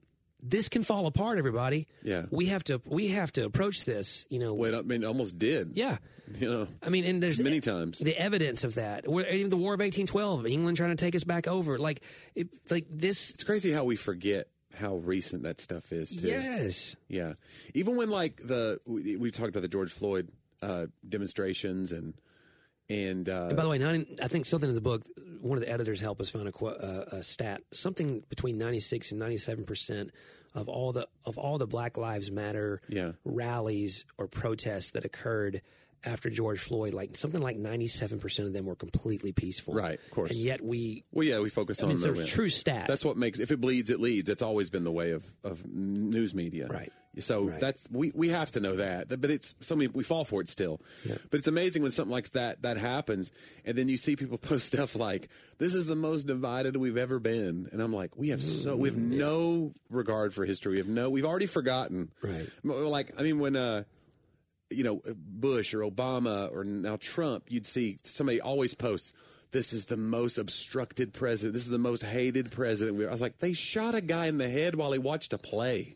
this can fall apart, everybody. Yeah. We have to we have to approach this, you know. Wait, I mean, it almost did. Yeah. You know. I mean, and there's many times the evidence of that. Or even the War of eighteen twelve, England trying to take us back over. Like, it, like this. It's crazy how we forget how recent that stuff is, too. Yes. Yeah. Even when, like, the we, we talked about the George Floyd uh, demonstrations and and, uh, and by the way, ninety, I think something in the book, one of the editors helped us find a, qu- uh, a stat. Something between ninety-six and ninety-seven percent of all the of all the Black Lives Matter yeah. rallies or protests that occurred after George Floyd, like something like ninety-seven percent of them were completely peaceful. Right, of course. And yet we... Well, yeah, we focus I on mean, the... it's a true stat. That's what makes... If it bleeds, it leads. That's always been the way of, of news media. Right. So right. that's... We, we have to know that. But it's... So many, we fall for it still. Yeah. But it's amazing when something like that that happens, and then you see people post stuff like, this is the most divided we've ever been. And I'm like, we have so... We have yeah. no regard for history. We have no... We've already forgotten. Right. Like, I mean, when... uh you know, Bush or Obama or now Trump, you'd see somebody always posts, this is the most obstructed president. This is the most hated president. I was like, they shot a guy in the head while he watched a play.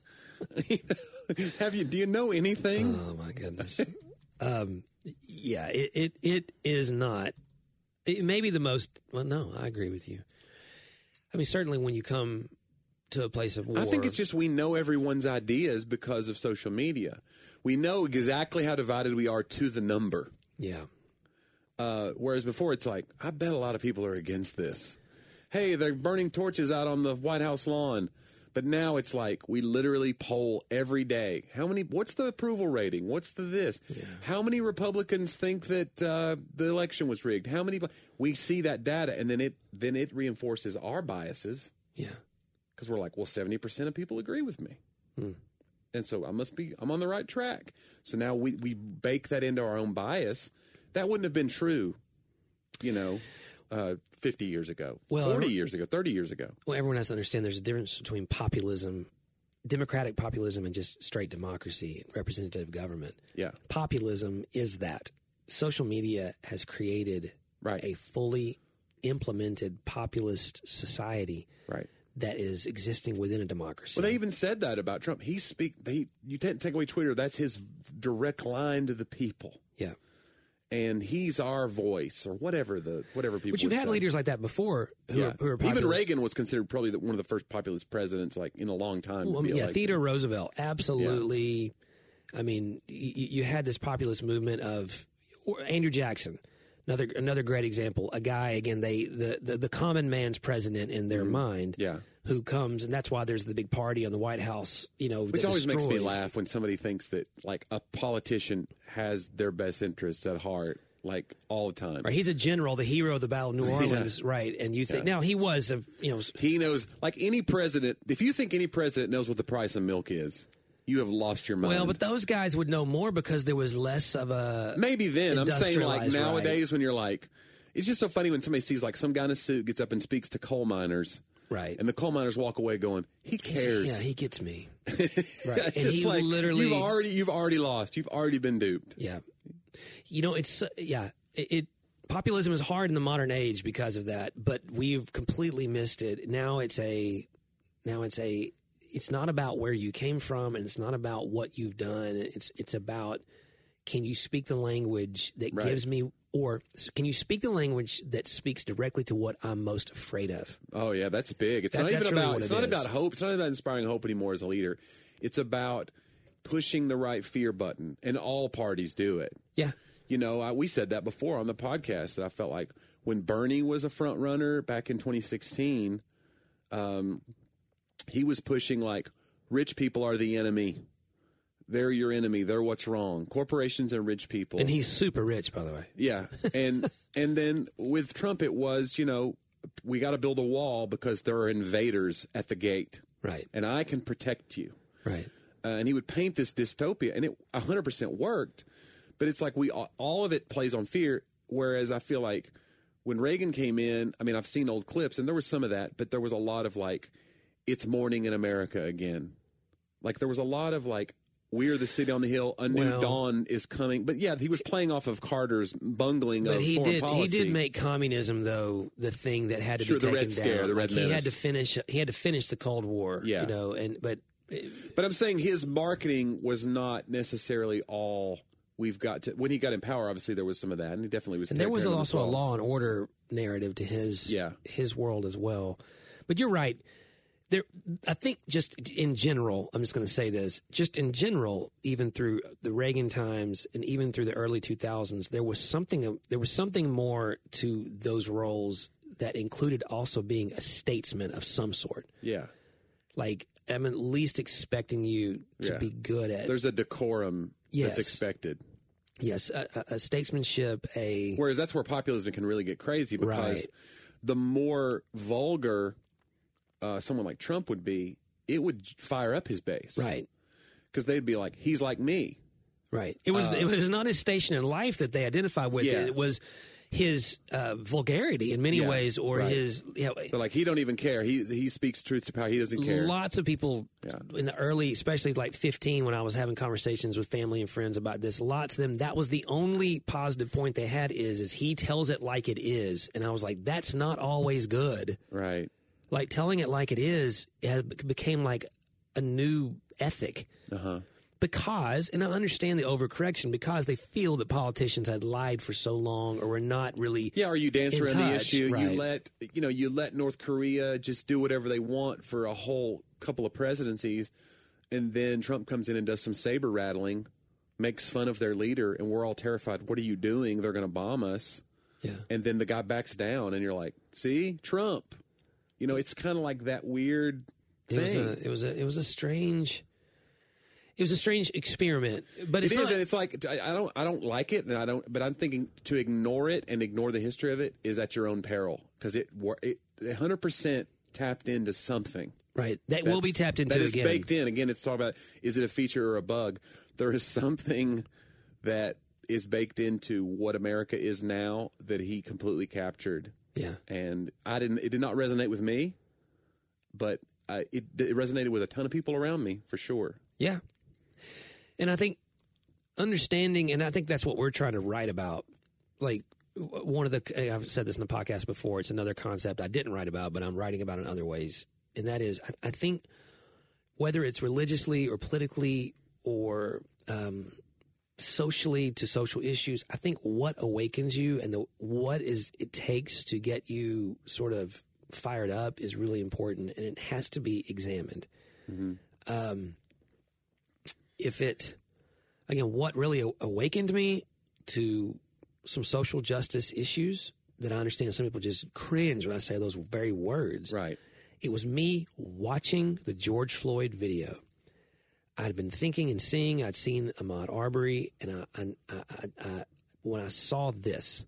Have you, do you know anything? Oh my goodness. um, yeah, it, it, it is not, it may be the most, well, no, I agree with you. I mean, certainly when you come to a place of war. I think it's just we know everyone's ideas because of social media. We know exactly how divided we are to the number. Yeah. Uh, whereas before it's like, I bet a lot of people are against this. Hey, they're burning torches out on the White House lawn. But now it's like we literally poll every day. How many? What's the approval rating? What's the this? Yeah. How many Republicans think that uh, the election was rigged? How many? We see that data, and then it then it reinforces our biases. Yeah. Because we're like, well, seventy percent of people agree with me. Hmm. And so I must be, I'm on the right track. So now we, we bake that into our own bias. That wouldn't have been true, you know, uh, fifty years ago, well, forty years ago, thirty years ago. Well, everyone has to understand there's a difference between populism, democratic populism, and just straight democracy, representative government. Yeah. Populism is that. Social media has created right. a fully implemented populist society. Right. That is existing within a democracy. Well, they even said that about Trump. He speak. They you can't take away Twitter. That's his direct line to the people. Yeah, and he's our voice, or whatever the whatever people. But you've would had say. leaders like that before. Who yeah, are, who are even populist. Reagan was considered probably the, one of the first populist presidents, like in a long time. Well, to be yeah, elected. Theodore Roosevelt, absolutely. Yeah. I mean, you, you had this populist movement of or Andrew Jackson. Another another great example. A guy again. They the the, the common man's president in their mm-hmm. mind. Yeah. Who comes, and that's why there's the big party on the White House, you know, which that always destroys. makes me laugh when somebody thinks that like a politician has their best interests at heart, like all the time. Right, he's a general, the hero of the Battle of New Orleans, yeah. right? And you think yeah. now he was, a, you know, he knows like any president. If you think any president knows what the price of milk is, you have lost your mind. Well, but those guys would know more because there was less of a maybe then. I'm saying like nowadays right. when you're like, it's just so funny when somebody sees like some guy in a suit gets up and speaks to coal miners. Right. And the coal miners walk away going, he cares. Yeah, he gets me. Right. It's and just he like, literally you've already you've already lost. You've already been duped. Yeah. You know, it's yeah, it, it populism is hard in the modern age because of that, but we've completely missed it. Now it's a now it's a it's not about where you came from and it's not about what you've done. It's it's about can you speak the language that right. gives me or can you speak the language that speaks directly to what I'm most afraid of? Oh yeah, that's big. It's that, not even really about. It's it not is. about hope. It's not about inspiring hope anymore as a leader. It's about pushing the right fear button, and all parties do it. Yeah, you know, I, we said that before on the podcast that I felt like when Bernie was a front runner back in twenty sixteen, um, he was pushing like rich people are the enemy. They're your enemy. They're what's wrong. Corporations and rich people. And he's super rich, by the way. Yeah. And and then with Trump, it was, you know, we got to build a wall because there are invaders at the gate. Right. And I can protect you. Right. Uh, and he would paint this dystopia, and it one hundred percent worked. But it's like we all of it plays on fear, whereas I feel like when Reagan came in, I mean, I've seen old clips, and there was some of that, but there was a lot of like, it's morning in America again. Like there was a lot of like, we're the city on the hill. A new well, dawn is coming. But yeah, he was playing off of Carter's bungling but of he foreign did, policy. He did make communism, though, the thing that had to sure, be taken the Red down. Scare, the Red like he had Menace. to finish. He had to finish the Cold War. Yeah. You know, and but But I'm saying his marketing was not necessarily all we've got to. When he got in power, obviously there was some of that, and he definitely was. And there was tearing also a them law and order narrative to his Yeah. his world as well. But you're right. There, I think just in general, I'm just going to say this, just in general, even through the Reagan times and even through the early two thousands, there was something, there was something more to those roles that included also being a statesman of some sort. Yeah. Like, I'm at least expecting you to Yeah. be good at. There's a decorum Yes. that's expected. Yes, a, a, a statesmanship, a... Whereas that's where populism can really get crazy because Right. the more vulgar uh, someone like Trump would be, it would fire up his base. Right. Because they'd be like, he's like me. Right. It was, it was not his station in life that they identified with. Yeah. It was his uh, vulgarity in many Yeah, ways, or right. his, you know, They're like, he don't even care. He he speaks truth to power. He doesn't care. lots of people Yeah. in the early, especially like fifteen, when I was having conversations with family and friends about this, lots of them, that was the only positive point they had is, is he tells it like it is. And I was like, that's not always good. Right. Like telling it like it is, it has, became like a new ethic. Uh-huh. Because, and I understand the overcorrection, because they feel that politicians had lied for so long or were not really. Yeah, or you dance in around the touch, issue. right. You let you know, you let North Korea just do whatever they want for a whole couple of presidencies, and then Trump comes in and does some saber rattling, makes fun of their leader, and we're all terrified. What are you doing? They're going to bomb us. Yeah. And then the guy backs down, and you're like, see, Trump. You know, it's kind of like that weird It was thing. a, it was a, it was a strange, it was a strange experiment, but it's It is, not. and it's like I I don't, I don't like it, and I don't. But I'm thinking to ignore it and ignore the history of it is at your own peril because it, wor- it, one hundred percent tapped into something. Right. That will be That's- tapped into that is again. baked in. Again, it's talking about is it a feature or a bug? There is something that is baked into what America is now that he completely captured. Yeah. And I didn't. It did not resonate with me, but I, it, it resonated with a ton of people around me for sure. Yeah. And I think understanding, and I think that's what we're trying to write about. Like, w- one of the, I've said this in the podcast before, it's another concept I didn't write about, but I'm writing about in other ways. And that is, I, I think whether it's religiously or politically or um, socially to social issues, I think what awakens you and the what is it takes to get you sort of fired up is really important, and it has to be examined. Mm-hmm. Um, if it, again, what really a- awakened me to some social justice issues that I understand some people just cringe when I say those very words. Right. It was me watching the George Floyd video. I'd been thinking and seeing, I'd seen Ahmaud Arbery, and I, I, I, I, when I saw this,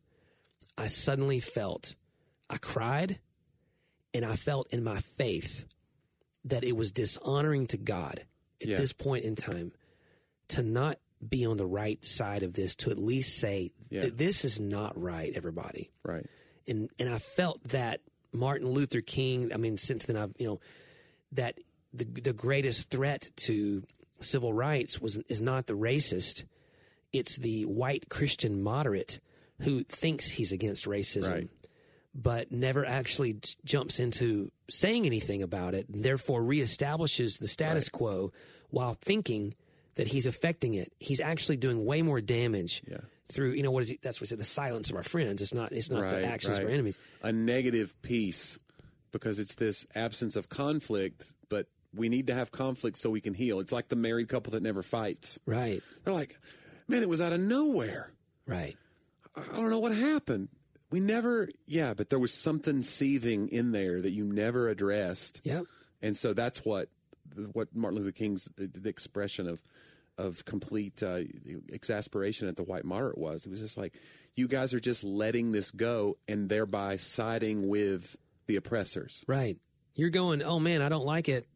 I suddenly felt, I cried, and I felt in my faith that it was dishonoring to God at Yeah. this point in time to not be on the right side of this, to at least say Yeah. that this is not right, everybody. Right. And and I felt that Martin Luther King, I mean, since then I've, you know, that the the greatest threat to civil rights was is not the racist, it's the white Christian moderate who thinks he's against racism, Right. but never actually j- jumps into saying anything about it, and therefore reestablishes the status Right. quo while thinking that he's affecting it. He's actually doing way more damage Yeah. through, you know, what is he, that's what he said, the silence of our friends. It's not, it's not Right, the actions of right. our enemies. A negative piece because it's this absence of conflict, but we need to have conflict so we can heal. It's like the married couple that never fights. Right, They're like, man, it was out of nowhere. right. I I don't know what happened. We never, yeah, but there was something seething in there that you never addressed. Yep. And so that's what what Martin Luther King's the, the expression of of complete uh, exasperation at the white moderate was. It was just like, you guys are just letting this go and thereby siding with the oppressors. Right. You're going, oh man, I don't like it,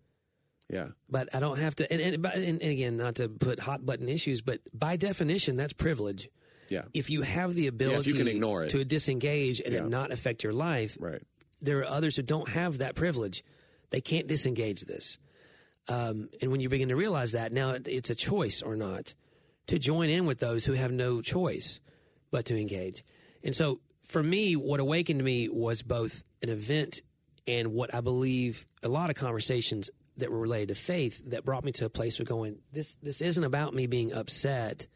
Yeah. but I don't have to. And, and, and, and again, not to put hot button issues, but by definition, that's privilege. Yeah. If you have the ability you can ignore it. to disengage and Yeah. it not affect your life, Right. there are others who don't have that privilege. They can't disengage this. Um, and when you begin to realize that, now it- it's a choice or not to join in with those who have no choice but to engage. And so for me, what awakened me was both an event and what I believe a lot of conversations that were related to faith that brought me to a place of going, this this isn't about me being upset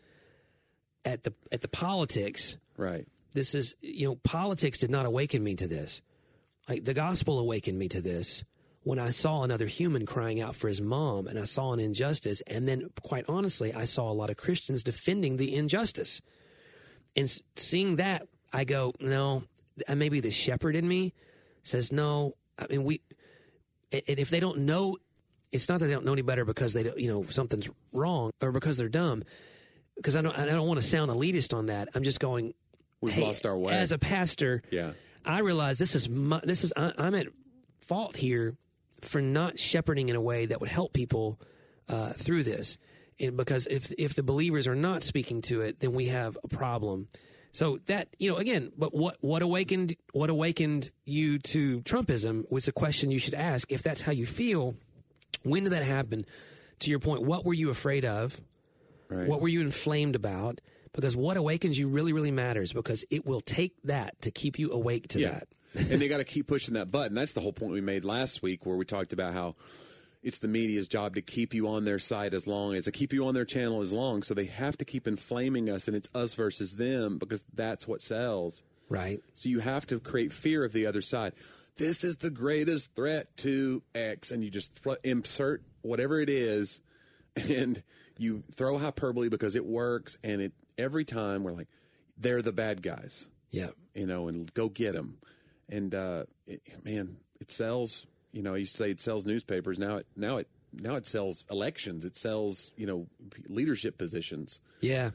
at the at the politics. Right. This is, you know, politics did not awaken me to this. Like, the gospel awakened me to this when I saw another human crying out for his mom, and I saw an injustice, and then, quite honestly, I saw a lot of Christians defending the injustice. And seeing that, I go, no, maybe the shepherd in me says, no, I mean, we, and if they don't know, it's not that they don't know any better because they don't, you know, something's wrong or because they're dumb, because I don't, I don't want to sound elitist on that. I'm just going, we've hey, lost our way. As a pastor, yeah. I realize this is, my, this is, I, I'm at fault here for not shepherding in a way that would help people uh, through this. And because if if the believers are not speaking to it, then we have a problem. So that, you know, again, but what what awakened what awakened you to Trumpism was a question you should ask. If that's how you feel, when did that happen? To your point, what were you afraid of? Right. What were you inflamed about? Because what awakens you really, really matters, because it will take that to keep you awake to yeah. that. And they got to keep pushing that button. That's the whole point we made last week, where we talked about how it's the media's job to keep you on their side as long as to keep you on their channel as long. So they have to keep inflaming us, and it's us versus them, because that's what sells. Right. So you have to create fear of the other side. This is the greatest threat to X, and you just th- insert whatever it is, and you throw hyperbole because it works. And it every time we're like, they're the bad guys. Yeah. You know, and go get them. And uh, it, man, it sells. You know, I used to say it sells newspapers. Now it now it now it sells elections. It sells, you know, leadership positions. Yeah,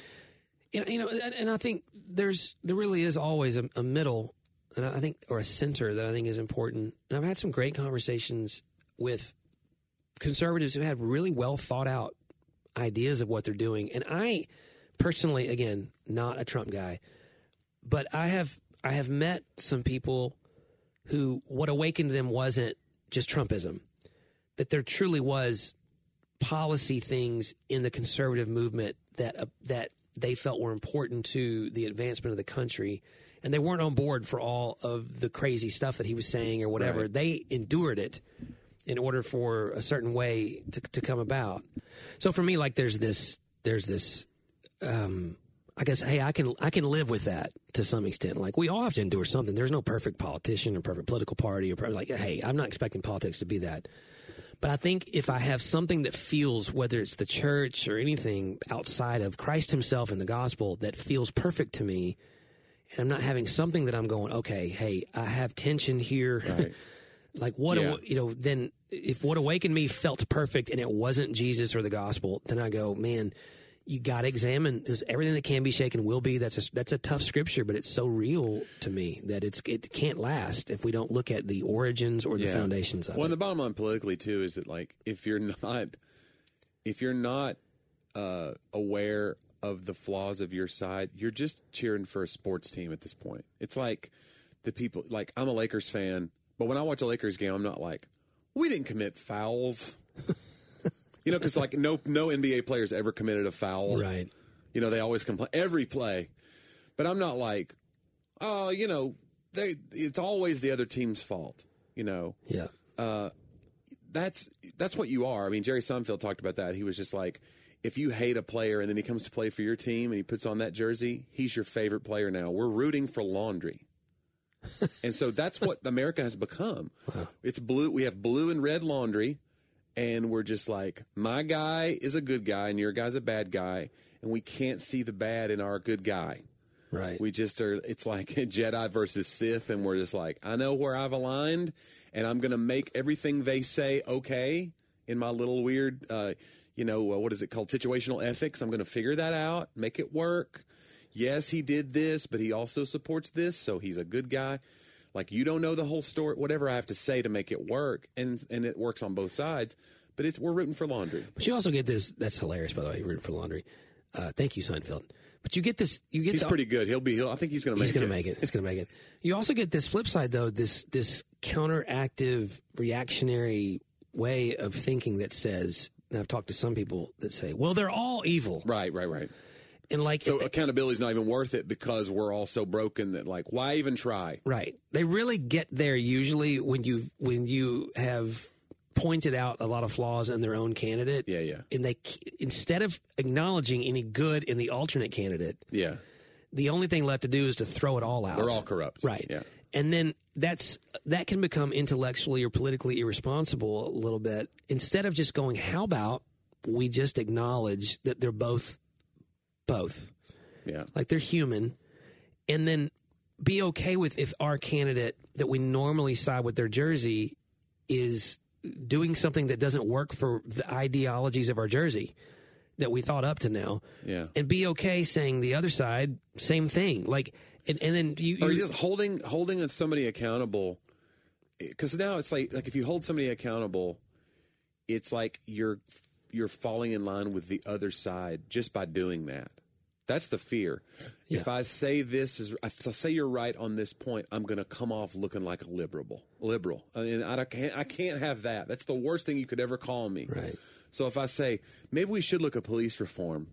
you know, you know, and, and I think there's there really is always a, a middle, and I think, or a center that I think is important. And I've had some great conversations with conservatives who have really well thought out ideas of what they're doing. And I personally, again, not a Trump guy, but I have I have met some people who what awakened them wasn't just Trumpism, that there truly was policy things in the conservative movement that uh, that they felt were important to the advancement of the country, and they weren't on board for all of the crazy stuff that he was saying or whatever. Right. They endured it in order for a certain way to, to come about. So for me, like, there's this, there's this, um, I guess, hey, I can I can live with that to some extent. Like, we all have to endure something. There's no perfect politician or perfect political party or like, hey, I'm not expecting politics to be that. But I think if I have something that feels, whether it's the church or anything outside of Christ himself and the gospel, that feels perfect to me, and I'm not having something that I'm going, okay, hey, I have tension here. Right. Like, what, Yeah. you know, then if what awakened me felt perfect and it wasn't Jesus or the gospel, then I go, man, you got to examine, is everything that can be shaken will be. That's a, that's a tough scripture, but it's so real to me that it's it can't last if we don't look at the origins or the Yeah. foundations of Well, it. and the bottom line politically too is that, like, if you're not if you're not uh, aware of the flaws of your side, you're just cheering for a sports team at this point. It's like the people, like, I'm a Lakers fan, but when I watch a Lakers game, I'm not like, we didn't commit fouls. You know, because, like, no no N B A players ever committed a foul. Right. You know, they always complain every play. But I'm not like, oh, you know, they it's always the other team's fault. You know, Yeah. uh, that's that's what you are. I mean, Jerry Seinfeld talked about that. He was just like, if you hate a player and then he comes to play for your team and he puts on that jersey, he's your favorite player now. We're rooting for laundry. And so that's what America has become. Wow. It's blue. We have blue and red laundry. And we're just like, my guy is a good guy and your guy's a bad guy. And we can't see the bad in our good guy. Right. We just are, it's like Jedi versus Sith. And we're just like, I know where I've aligned and I'm going to make everything they say okay in my little weird, uh, you know, uh, what is it called? Situational ethics. I'm going to figure that out, make it work. Yes, he did this, but he also supports this. So he's a good guy. Like, you don't know the whole story, whatever I have to say to make it work. And and it works on both sides. But it's we're rooting for laundry. But you also get this. That's hilarious, by the way. Rooting for laundry. Uh, thank you, Seinfeld. But you get this. You get. He's to, pretty good. He'll be. He'll, I think he's going to make. He's going to make it. It's going to make it. You also get this flip side, though. This this counteractive, reactionary way of thinking that says. And I've talked to some people that say, "Well, they're all evil." Right. Right. Right. And like, so accountability is not even worth it because we're all so broken that, like, why even try? Right. They really get there usually when you when you have pointed out a lot of flaws in their own candidate. Yeah, yeah. And they, instead of acknowledging any good in the alternate candidate, Yeah. the only thing left to do is to throw it all out. They're all corrupt. Right. Yeah. And then that's that can become intellectually or politically irresponsible a little bit. Instead of just going, how about we just acknowledge that they're both both. Yeah. Like they're human. And then be okay with if our candidate that we normally side with their jersey is doing something that doesn't work for the ideologies of our jersey that we thought up to now. Yeah. And be okay saying the other side, same thing. Like, and, and then you, Or you just holding holding somebody accountable, because now it's like like if you hold somebody accountable, it's like you're you're falling in line with the other side just by doing that. That's the fear. Yeah. If I say this is, if I say you're right on this point, I'm going to come off looking like a liberal. Liberal, I mean, I can't I can't have that. That's the worst thing you could ever call me. Right. So if I say maybe we should look at police reform,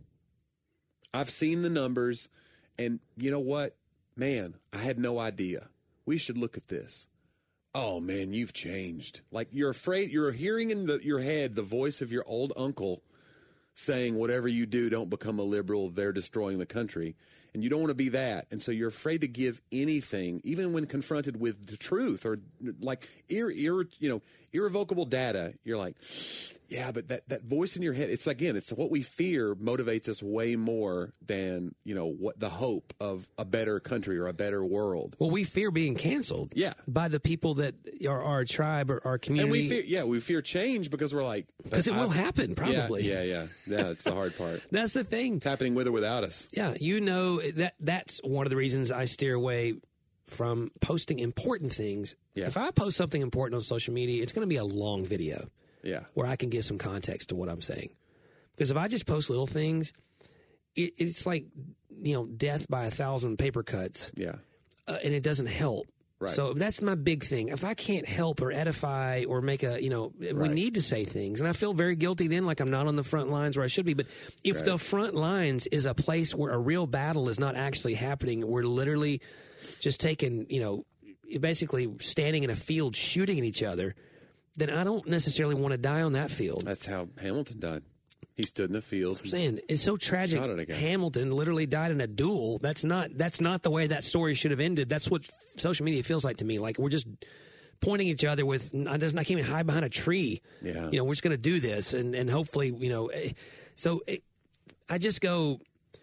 I've seen the numbers, and you know what? Man, I had no idea. We should look at this. Oh, man, you've changed. Like you're afraid, you're hearing in the, your head the voice of your old uncle saying, whatever you do, don't become a liberal. They're destroying the country. And you don't want to be that. And so you're afraid to give anything, even when confronted with the truth or like, ir, ir, you know, irrevocable data. You're like, yeah, but that, that voice in your head, it's again, it's what we fear motivates us way more than, you know, what the hope of a better country or a better world. Well, we fear being canceled. Yeah. By the people that are our tribe or our community. And we fear, yeah, we fear change because we're like, because it will I've- happen, probably. Yeah, yeah, yeah. Yeah, that's the hard part. That's the thing. It's happening with or without us. Yeah, you know that that's one of the reasons I steer away from posting important things. Yeah. If I post something important on social media, it's going to be a long video Yeah. where I can give some context to what I'm saying. Because if I just post little things, it, it's like, you know, death by a thousand paper cuts, Yeah. uh, and it doesn't help. Right. So that's my big thing. If I can't help or edify or make a, you know, we Right. need to say things. And I feel very guilty then, like I'm not on the front lines where I should be. But if Right. the front lines is a place where a real battle is not actually happening, we're literally just taking, you know, basically standing in a field shooting at each other, then I don't necessarily want to die on that field. That's how Hamilton died. He stood in a field. I'm saying it's so tragic. Shot at a guy. Hamilton literally died in a duel. That's not that's not the way that story should have ended. That's what social media feels like to me. Like we're just pointing each other with. I just I can't even hide behind a tree. Yeah. You know, we're just going to do this, and and hopefully, you know, eh, so it, I just go.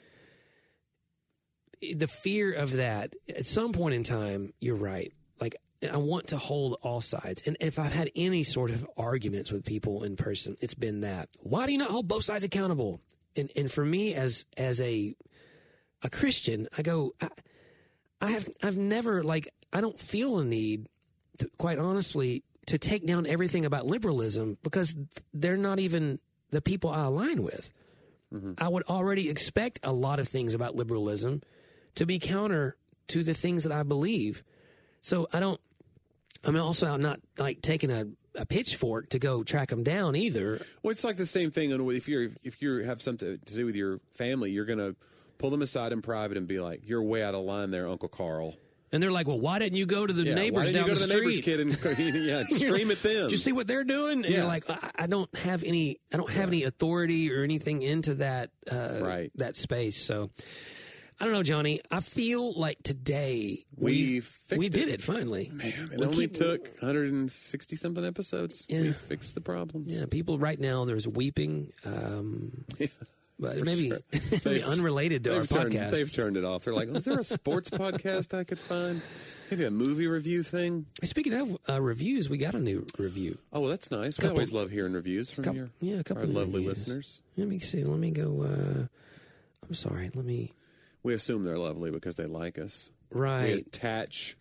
The fear of that at some point in time, you're right. Like I want to hold all sides. And if I've had any sort of arguments with people in person, it's been that. Why do you not hold both sides accountable? And and for me as as a a Christian, I go, I, I have I've never like I don't feel a need to, quite honestly, to take down everything about liberalism because they're not even the people I align with. Mm-hmm. I would already expect a lot of things about liberalism to be counter to the things that I believe. So I don't, I'm also I'm not like taking a, a pitchfork to go track them down either. Well, it's like the same thing. If you're if you have something to do with your family, you're going to pull them aside in private and be like, "You're way out of line there, Uncle Carl." And they're like, "Well, why didn't you go to the Yeah, neighbors why didn't down you go to the, the street?" neighbor's kid and yeah, scream at them? Did you see what they're doing? And Yeah. you're like, I, I don't have any, I don't have any authority or anything into that, uh, Right. that space. So I don't know, Johnny. I feel like today We we fixed we it. did it finally. Man, it We only keep- took one hundred sixty something episodes. Yeah. We fixed the problem. Yeah, people right now there's weeping, um, but maybe, sure. maybe They've- unrelated to our They've turned, podcast. they've turned it off. They're like, is there a sports podcast I could find? Maybe a movie review thing? Speaking of uh, reviews, we got a new review. Oh, well, that's nice. We Couple- always love hearing reviews from Couple- your yeah, a couple our of lovely reviews. listeners. Let me see. Let me go. Uh, I'm sorry. Let me. We assume they're lovely because they like us. We Right. attach,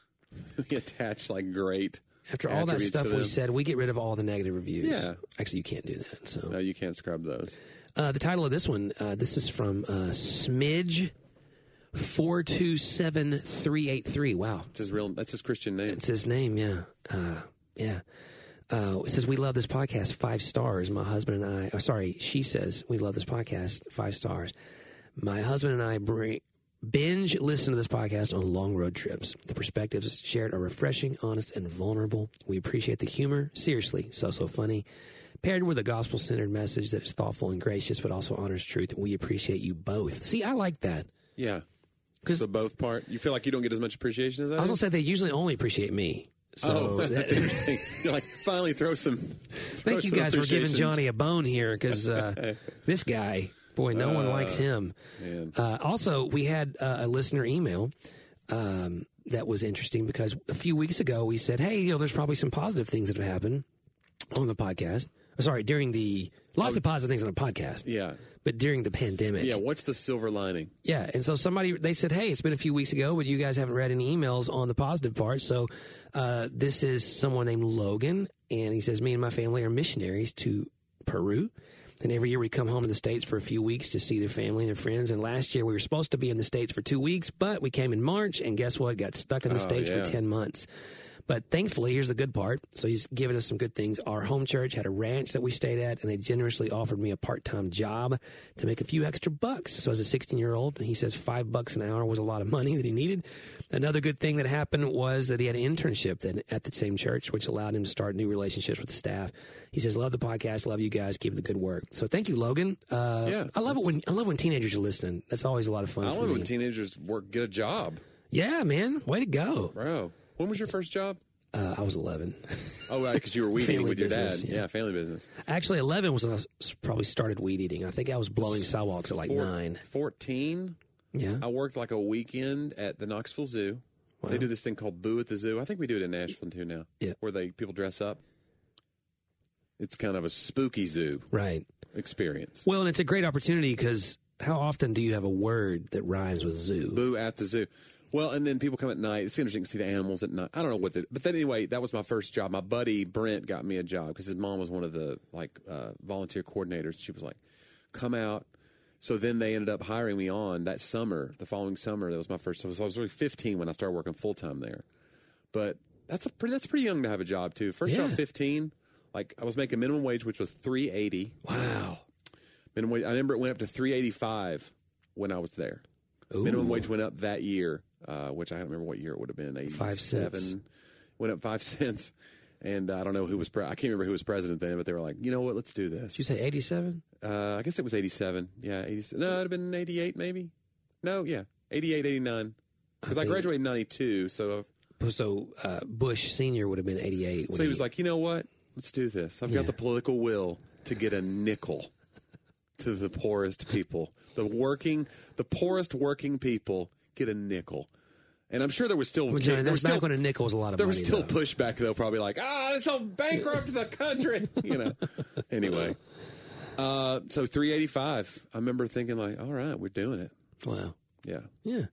we attach like great. After all that attributes stuff to we them. said, we get rid of all the negative reviews. Yeah. Actually, you can't do that. So No, you can't scrub those. uh, the title of this one, uh, this is from uh, Smidge four two seven three eight three. Wow. It's his real. That's his Christian name. It's his name, yeah. Uh, yeah. Uh, it says, we love this podcast, five stars. My husband and I, oh, sorry, she says, we love this podcast, five stars. My husband and I bring, binge listen to this podcast on long road trips. The perspectives shared are refreshing, honest, and vulnerable. We appreciate the humor. Seriously, so, so funny. Paired with a gospel-centered message that is thoughtful and gracious, but also honors truth. We appreciate you both. See, I like that. Yeah. Because the both part, you feel like you don't get as much appreciation as I do? I was going to say they usually only appreciate me. So oh, that's that, interesting. You're like, finally throw some throw Thank you some guys for giving Johnny a bone here, because uh, this guy, boy, no uh, one likes him. Uh, also, we had uh, a listener email um, that was interesting, because a few weeks ago we said, hey, you know, there's probably some positive things that have happened on the podcast. Sorry, during the lots oh, of positive things on the podcast. Yeah. But during the pandemic. Yeah, what's the silver lining? Yeah, and so somebody, they said, hey, it's been a few weeks ago, but you guys haven't read any emails on the positive part. So uh, this is someone named Logan, and he says, me and my family are missionaries to Peru. And every year we come home to the States for a few weeks to see their family and their friends. And last year we were supposed to be in the States for two weeks, but we came in March, and guess what? Got stuck in the oh, States yeah. for ten months. But thankfully, here's the good part. So he's given us some good things. Our home church had a ranch that we stayed at, and they generously offered me a part-time job to make a few extra bucks. So as a sixteen-year-old, he says five bucks an hour was a lot of money that he needed. Another good thing that happened was that he had an internship that, at the same church, which allowed him to start new relationships with the staff. He says, love the podcast, love you guys, keep the good work. So thank you, Logan. Uh, yeah, I love it when I love when teenagers are listening. That's always a lot of fun I for love me. when teenagers work, get a job. Yeah, man. Way to go. Bro. When was your first job? Uh, I was eleven. Oh, right, because you were weed eating with your business, dad. Yeah. yeah, family business. Actually, eleven was when I probably started weed eating. I think I was blowing sidewalks at like Four, nine. fourteen? Yeah. I worked like a weekend at the Knoxville Zoo. Wow. They do this thing called Boo at the Zoo. I think we do it in Nashville, too, now. Yeah. Where they people dress up. It's kind of a spooky zoo. Right. Experience. Well, and it's a great opportunity, because how often do you have a word that rhymes with zoo? Boo at the Zoo. Well, and then people come at night. It's interesting to see the animals at night. I don't know what the, but then anyway, that was my first job. My buddy Brent got me a job because his mom was one of the like uh, volunteer coordinators. She was like, "Come out." So then they ended up hiring me on that summer. The following summer, that was my first. So I was really fifteen when I started working full time there. But that's a pretty, that's pretty young to have a job too. First yeah. job, fifteen. Like I was making minimum wage, which was three eighty. Wow. Minimum wage. I remember it went up to three eighty five when I was there. Ooh. Minimum wage went up that year. Uh, which I don't remember what year it would have been. eighty-seven Five cents. Went up five cents. And uh, I don't know who was, pre- I can't remember who was president then, but they were like, you know what, let's do this. Did you say eighty-seven? Uh, I guess it was eighty-seven. Yeah, eighty-seven. No, it would have been eighty-eight maybe. No, yeah, eighty-eight, eighty-nine. Because I, I graduated in ninety-two, so. So uh, Bush Senior would have been eighty-eight. So he was like, you know what, let's do this. I've yeah. got the political will to get a nickel to the poorest people. The working, the poorest working people get a nickel. And I'm sure there was still... Well, Johnny, there that's was still, back when a nickel was a lot of there money. There was still though. pushback, though, probably like, ah, this will bankrupt the country, you know. Anyway. Uh, so three eighty-five. I remember thinking like, all right, we're doing it. Wow. Yeah. Yeah.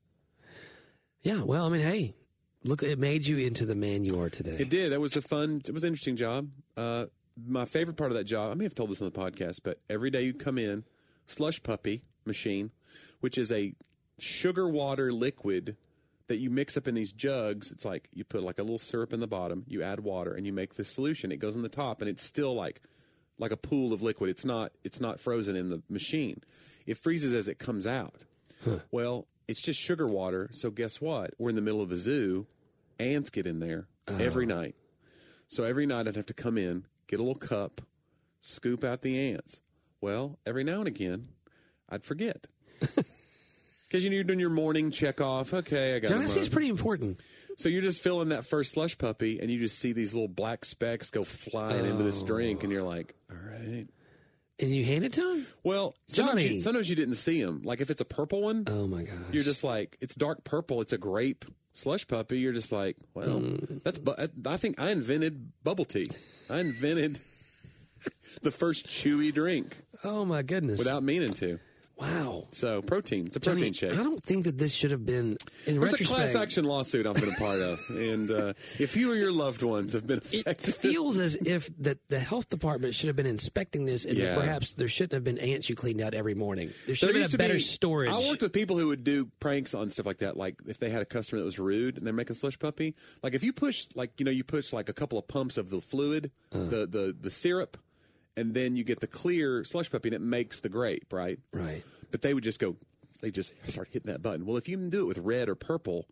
Yeah, well, I mean, hey, look, it made you into the man you are today. It did. That was a fun, it was an interesting job. Uh, my favorite part of that job, I may have told this on the podcast, but every day you'd come in, slush puppy machine, which is a sugar water liquid that you mix up in these jugs. It's like you put like a little syrup in the bottom, you add water, and you make this solution. It goes in the top, and it's still like like a pool of liquid. It's not it's not frozen in the machine. It freezes as it comes out. Huh. Well, it's just sugar water. So guess what? We're in the middle of a zoo. Ants get in there oh. every night. So every night I'd have to come in, get a little cup, scoop out the ants. Well, every now and again, I'd forget. Because you know, you're doing your morning check off. Okay, I got it. John, that's pretty important. So you're just filling that first slush puppy, and you just see these little black specks go flying oh. into this drink, and you're like, all right. And you hand it to him? Well, sometimes you, sometimes you didn't see them. Like if it's a purple one, oh my gosh, you're just like, it's dark purple. It's a grape slush puppy. You're just like, well, mm. that's. Bu- I think I invented bubble tea. I invented the first chewy drink. Oh my goodness! Without meaning to. Wow. So protein. It's a protein Johnny, shake. I don't think that this should have been, in There's retrospect. a class action lawsuit I've been a part of. And uh, if you or your loved ones have been affected. It feels as if that the health department should have been inspecting this, and yeah. that perhaps there shouldn't have been ants you cleaned out every morning. There should there have been a better be, storage. I worked with people who would do pranks on stuff like that. Like if they had a customer that was rude and they're making slush puppy. Like if you push, like, you know, you push like a couple of pumps of the fluid, uh. the, the, the syrup, and then you get the clear slush puppy and it makes the grape, right? Right. But they would just go they just start hitting that button. Well, if you do it with red or purple,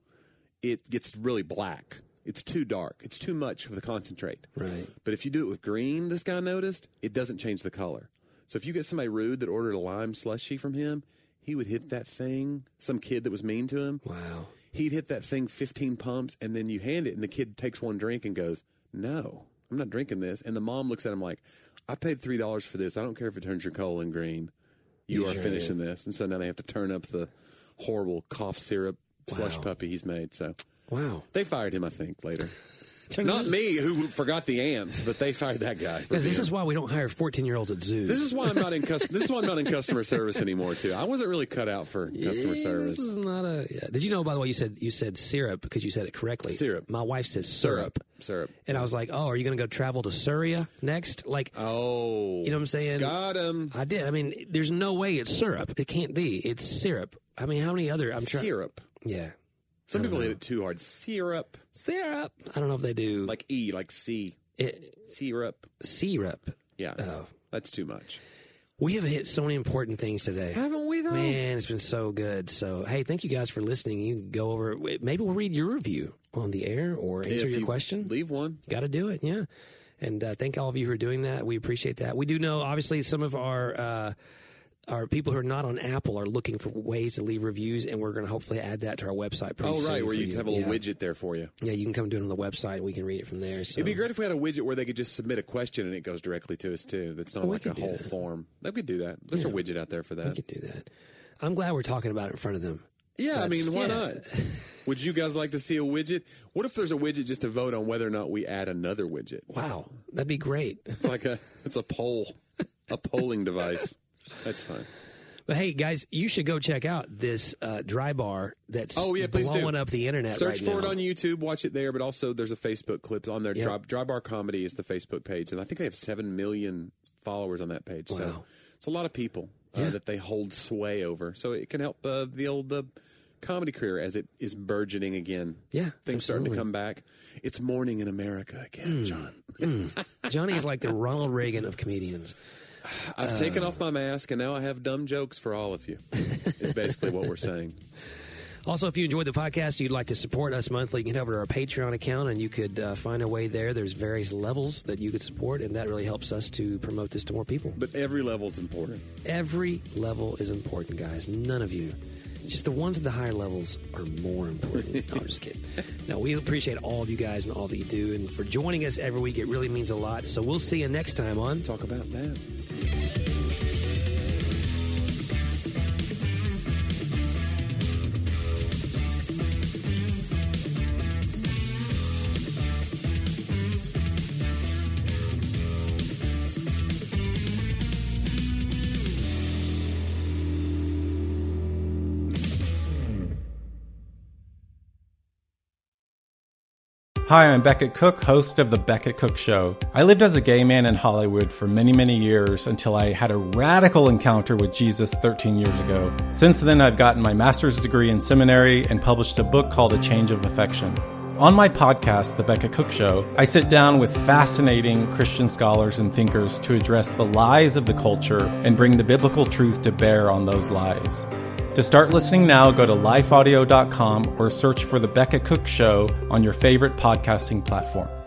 it gets really black. It's too dark. It's too much of the concentrate. Right. But if you do it with green, this guy noticed, it doesn't change the color. So if you get somebody rude that ordered a lime slushie from him, he would hit that thing, some kid that was mean to him. Wow. He'd hit that thing fifteen pumps, and then you hand it, and the kid takes one drink and goes, no, I'm not drinking this. And the mom looks at him like, I paid three dollars for this. I don't care if it turns your colon green. You, you are sure finishing did. this. And so now they have to turn up the horrible cough syrup slush wow. puppy he's made. So wow. They fired him, I think, later. Not me, who forgot the ants, but they fired that guy. Because this is why we don't hire fourteen-year-olds at zoos. This is why I'm not in. Cus- this is why I'm not in customer service anymore. Too. I wasn't really cut out for customer yeah, service. This is not a. Yeah. Did you know? By the way, you said you said syrup because you said it correctly. Syrup. My wife says syrup. Syrup. And I was like, oh, are you going to go travel to Surya next? Like, oh, you know what I'm saying? Got him. I did. I mean, there's no way it's syrup. It can't be. It's syrup. I mean, how many other? I'm trying. Syrup. Yeah. Some people know. hit it too hard. Syrup. Syrup. I don't know if they do. Like E, like C. It, syrup. Syrup. Yeah. Oh. That's too much. We have hit so many important things today. Haven't we, though? Man, it's been so good. So, hey, thank you guys for listening. You can go over, maybe we'll read your review on the air or answer if your you question. Leave one. Got to do it, yeah. And uh, thank all of you for doing that. We appreciate that. We do know, obviously, some of our uh, our people who are not on Apple are looking for ways to leave reviews, and we're going to hopefully add that to our website pretty soon. Oh, right, where you, you have a little yeah. widget there for you. Yeah, you can come do it on the website, and we can read it from there. So. It'd be great if we had a widget where they could just submit a question and it goes directly to us, too. That's not oh, like a whole that. form. They could do that. There's yeah. a widget out there for that. We could do that. I'm glad we're talking about it in front of them. Yeah, That's, I mean, why yeah. not? Would you guys like to see a widget? What if there's a widget just to vote on whether or not we add another widget? Wow, that'd be great. It's like a it's a poll, a polling device. That's fine. But hey, guys, you should go check out this uh, dry bar that's oh, yeah, please blowing do. up the internet Search right for now. it on YouTube, watch it there, but also there's a Facebook clip on there. Yep. Dry, dry Bar Comedy is the Facebook page, and I think they have seven million followers on that page. Wow. So it's a lot of people uh, yeah. that they hold sway over. So it can help uh, the old uh, comedy career as it is burgeoning again. Yeah, Things absolutely. starting to come back. It's morning in America again, mm. John. mm. Johnny is like the Ronald Reagan of comedians. I've uh, taken off my mask, and now I have dumb jokes for all of you, is basically what we're saying. Also, if you enjoyed the podcast, you'd like to support us monthly, you can head over to our Patreon account, and you could uh, find a way there. There's various levels that you could support, and that really helps us to promote this to more people. But every level is important. Every level is important, guys. None of you. Just the ones at the higher levels are more important. No, I'm just kidding. No, we appreciate all of you guys and all that you do. And for joining us every week, it really means a lot. So we'll see you next time on Talk About That. Hi, I'm Beckett Cook, host of The Beckett Cook Show. I lived as a gay man in Hollywood for many, many years until I had a radical encounter with Jesus thirteen years ago. Since then, I've gotten my master's degree in seminary and published a book called A Change of Affection. On my podcast, The Beckett Cook Show, I sit down with fascinating Christian scholars and thinkers to address the lies of the culture and bring the biblical truth to bear on those lies. To start listening now, go to life audio dot com or search for The Beckett Cook Show on your favorite podcasting platform.